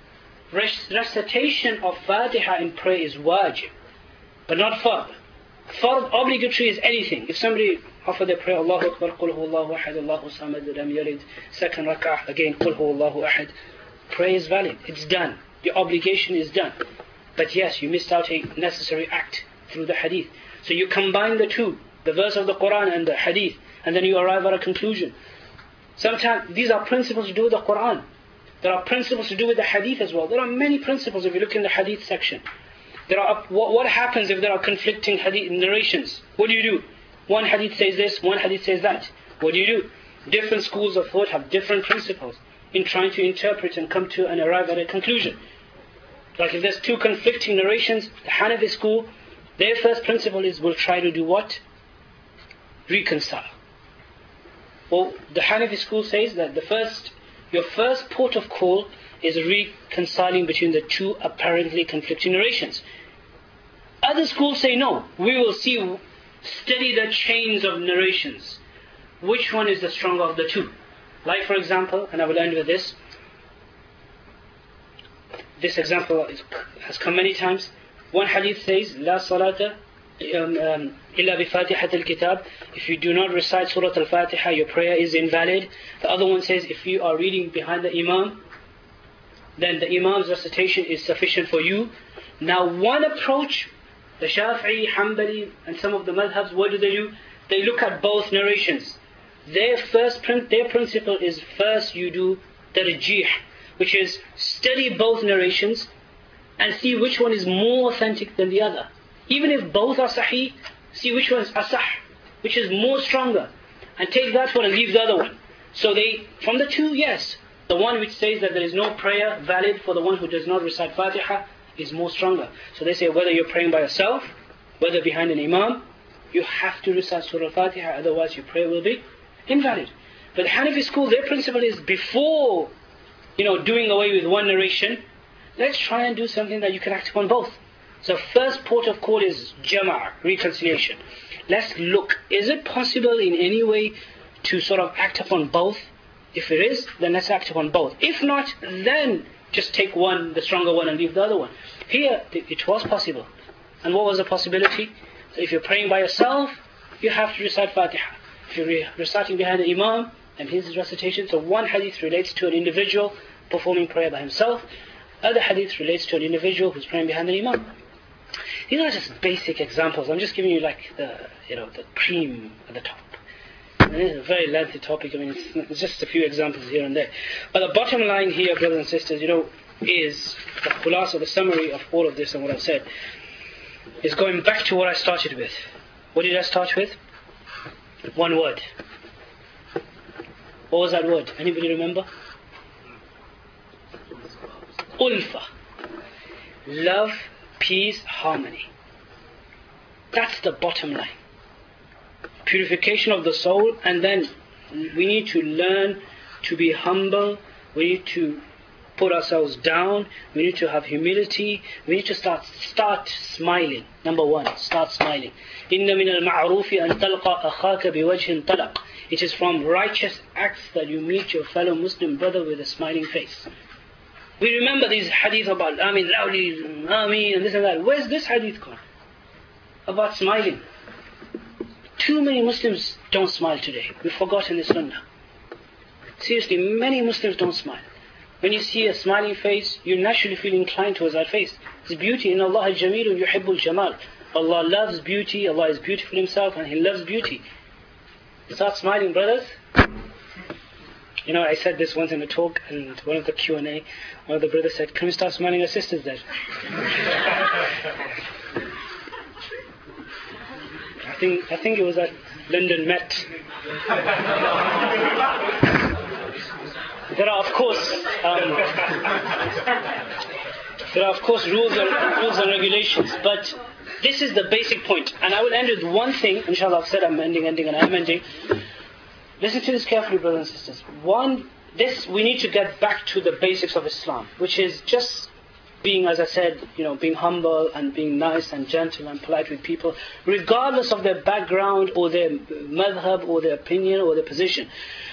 recitation of Fatiha in prayer is wajib, but not fard. Fard, obligatory, is anything. If somebody after their prayer, Allahu Akbar, Qul Hu Allahu Ahad, Allahu Samad, Lam Yalid, second rak'ah, again, Qul Hu Allahu Ahad, prayer is valid. It's done. Your obligation is done. But yes, you missed out a necessary act through the hadith. So you combine the two, the verse of the Quran and the hadith, and then you arrive at a conclusion. Sometimes these are principles to do with the Quran. There are principles to do with the hadith as well. There are many principles if you look in the hadith section. There are what, what happens if there are conflicting hadith narrations? What do you do? One hadith says this, one hadith says that. What do you do? Different schools of thought have different principles in trying to interpret and come to and arrive at a conclusion. Like if there's two conflicting narrations, the Hanafi school, their first principle is we'll try to do what? Reconcile. Well, the Hanafi school says that the first, your first port of call is reconciling between the two apparently conflicting narrations. Other schools say no, we will see, study the chains of narrations. Which one is the stronger of the two? Like for example, and I will end with this. This example is, has come many times. One hadith says, La salata illa bi fatihat al-kitab. If you do not recite Surah Al-Fatiha, your prayer is invalid. The other one says, if you are reading behind the Imam, then the Imam's recitation is sufficient for you. Now one approach, the Shafi'i, Hanbali, and some of the madhabs, what do they do? They look at both narrations. Their first, their principle is first you do tarjih, which is study both narrations and see which one is more authentic than the other. Even if both are sahih, see which one is asah, which is more stronger, and take that one and leave the other one. So they, from the two, yes, the one which says that there is no prayer valid for the one who does not recite Fatiha is more stronger. So they say whether you're praying by yourself, whether behind an imam, you have to recite Surah Al-Fatiha, otherwise your prayer will be invalid. But the Hanafi school, their principle is before, you know, doing away with one narration, let's try and do something that you can act upon both. So first port of call is jama', reconciliation. Let's look, is it possible in any way to sort of act upon both? If it is, then let's act upon both. If not, then just take one, the stronger one, and leave the other one. Here, it was possible. And what was the possibility? So if you're praying by yourself, you have to recite Fatiha. If you're reciting behind the Imam and his recitation, so one hadith relates to an individual performing prayer by himself. Other hadith relates to an individual who's praying behind the Imam. These are just basic examples. I'm just giving you like the, you know, the cream at the top. And it's a very lengthy topic. I mean, it's, it's just a few examples here and there. But the bottom line here, brothers and sisters, you know, is the khulasa, the summary of all of this and what I've said, is going back to what I started with. What did I start with? One word. What was that word? Anybody remember? Ulfa. Love, peace, harmony. That's the bottom line. Purification of the soul, and then we need to learn to be humble. We need to put ourselves down. We need to have humility. We need to start start smiling. Number one, start smiling. إِنَّ مِنَ الْمَعْرُوفِ أَن تَلْقَى أَخَاكَ بِوَجْهٍ طَلَقٍ. It is from righteous acts that you meet your fellow Muslim brother with a smiling face. We remember these hadith about Amin, Lawli, Amin, and this and that. Where's this hadith gone? About smiling. Too many Muslims don't smile today. We've forgotten the sunnah. Seriously, many Muslims don't smile. When you see a smiling face, you naturally feel inclined towards that face. is beauty. Inna Allah jamilun yuhibbul jamal. Allah loves beauty, Allah is beautiful Himself and He loves beauty. Start smiling, brothers. You know, I said this once in a talk, and one of the Q and A, one of the brothers said, can we start smiling our sisters then? I think I think it was at London Met. There are of course um, there are of course rules and rules and regulations, but this is the basic point. And I will end with one thing. Inshallah, I've said I'm ending, ending, and I'm ending. Listen to this carefully, brothers and sisters. One, this we need to get back to the basics of Islam, which is just being, as I said, you know, being humble and being nice and gentle and polite with people, regardless of their background or their madhab or their opinion or their position.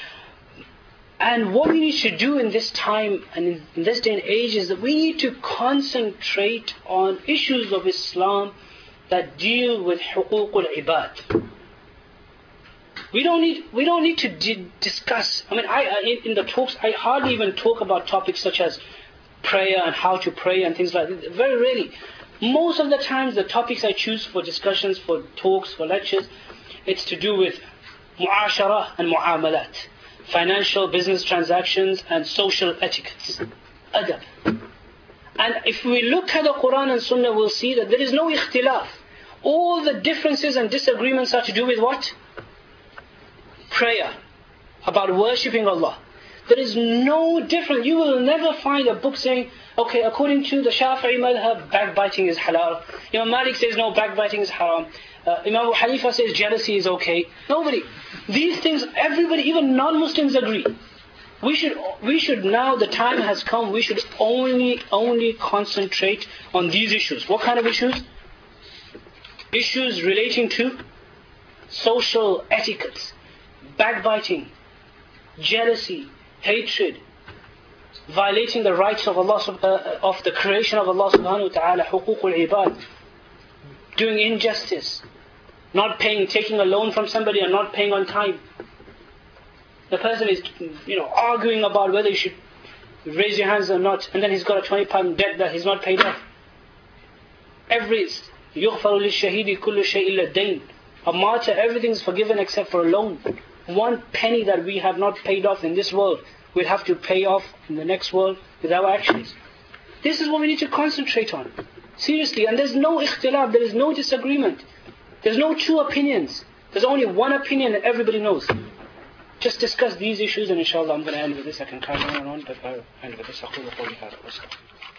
And what we need to do in this time and in this day and age is that we need to concentrate on issues of Islam that deal with huquq al-ibad. We don't need we don't need to di- discuss. I mean, I, I in, in the talks I hardly even talk about topics such as prayer and how to pray and things like that. Very rarely. Most of the times, the topics I choose for discussions, for talks, for lectures, it's to do with mu'ashara and mu'amalat, financial business transactions and social etiquettes, adab. And if we look at the Quran and Sunnah, we'll see that there is no ikhtilaf. All the differences and disagreements are to do with what? Prayer, about worshipping Allah. There is no difference. You will never find a book saying, okay, according to the Shafi'i madhab, backbiting is halal. Imam Malik says no, backbiting is haram. Uh, Imam Abu Hanifa says jealousy is okay. Nobody. These things, everybody, even non-Muslims agree. We should, we should now, the time has come, we should only, only concentrate on these issues. What kind of issues? Issues relating to social etiquette, backbiting, jealousy, hatred, violating the rights of Allah, uh, of the creation of Allah subhanahu wa ta'ala, huquq al-ibad, doing injustice, not paying, taking a loan from somebody and not paying on time. The person is, you know, arguing about whether you should raise your hands or not, and then he's got a twenty pound debt that he's not paid off. Every يُغْفَرُ لِلشَّهِيدِ كُلُّ شَيْءٍ إِلَّا الدَّيْنِ. A martyr, everything is forgiven except for a loan. One penny that we have not paid off in this world, we'll have to pay off in the next world with our actions. This is what we need to concentrate on. Seriously, and there's no ikhtilaf, there is no disagreement. There's no two opinions. There's only one opinion that everybody knows. Just discuss these issues, and inshallah I'm going to end with this. I can carry on and on, but I'll end with this.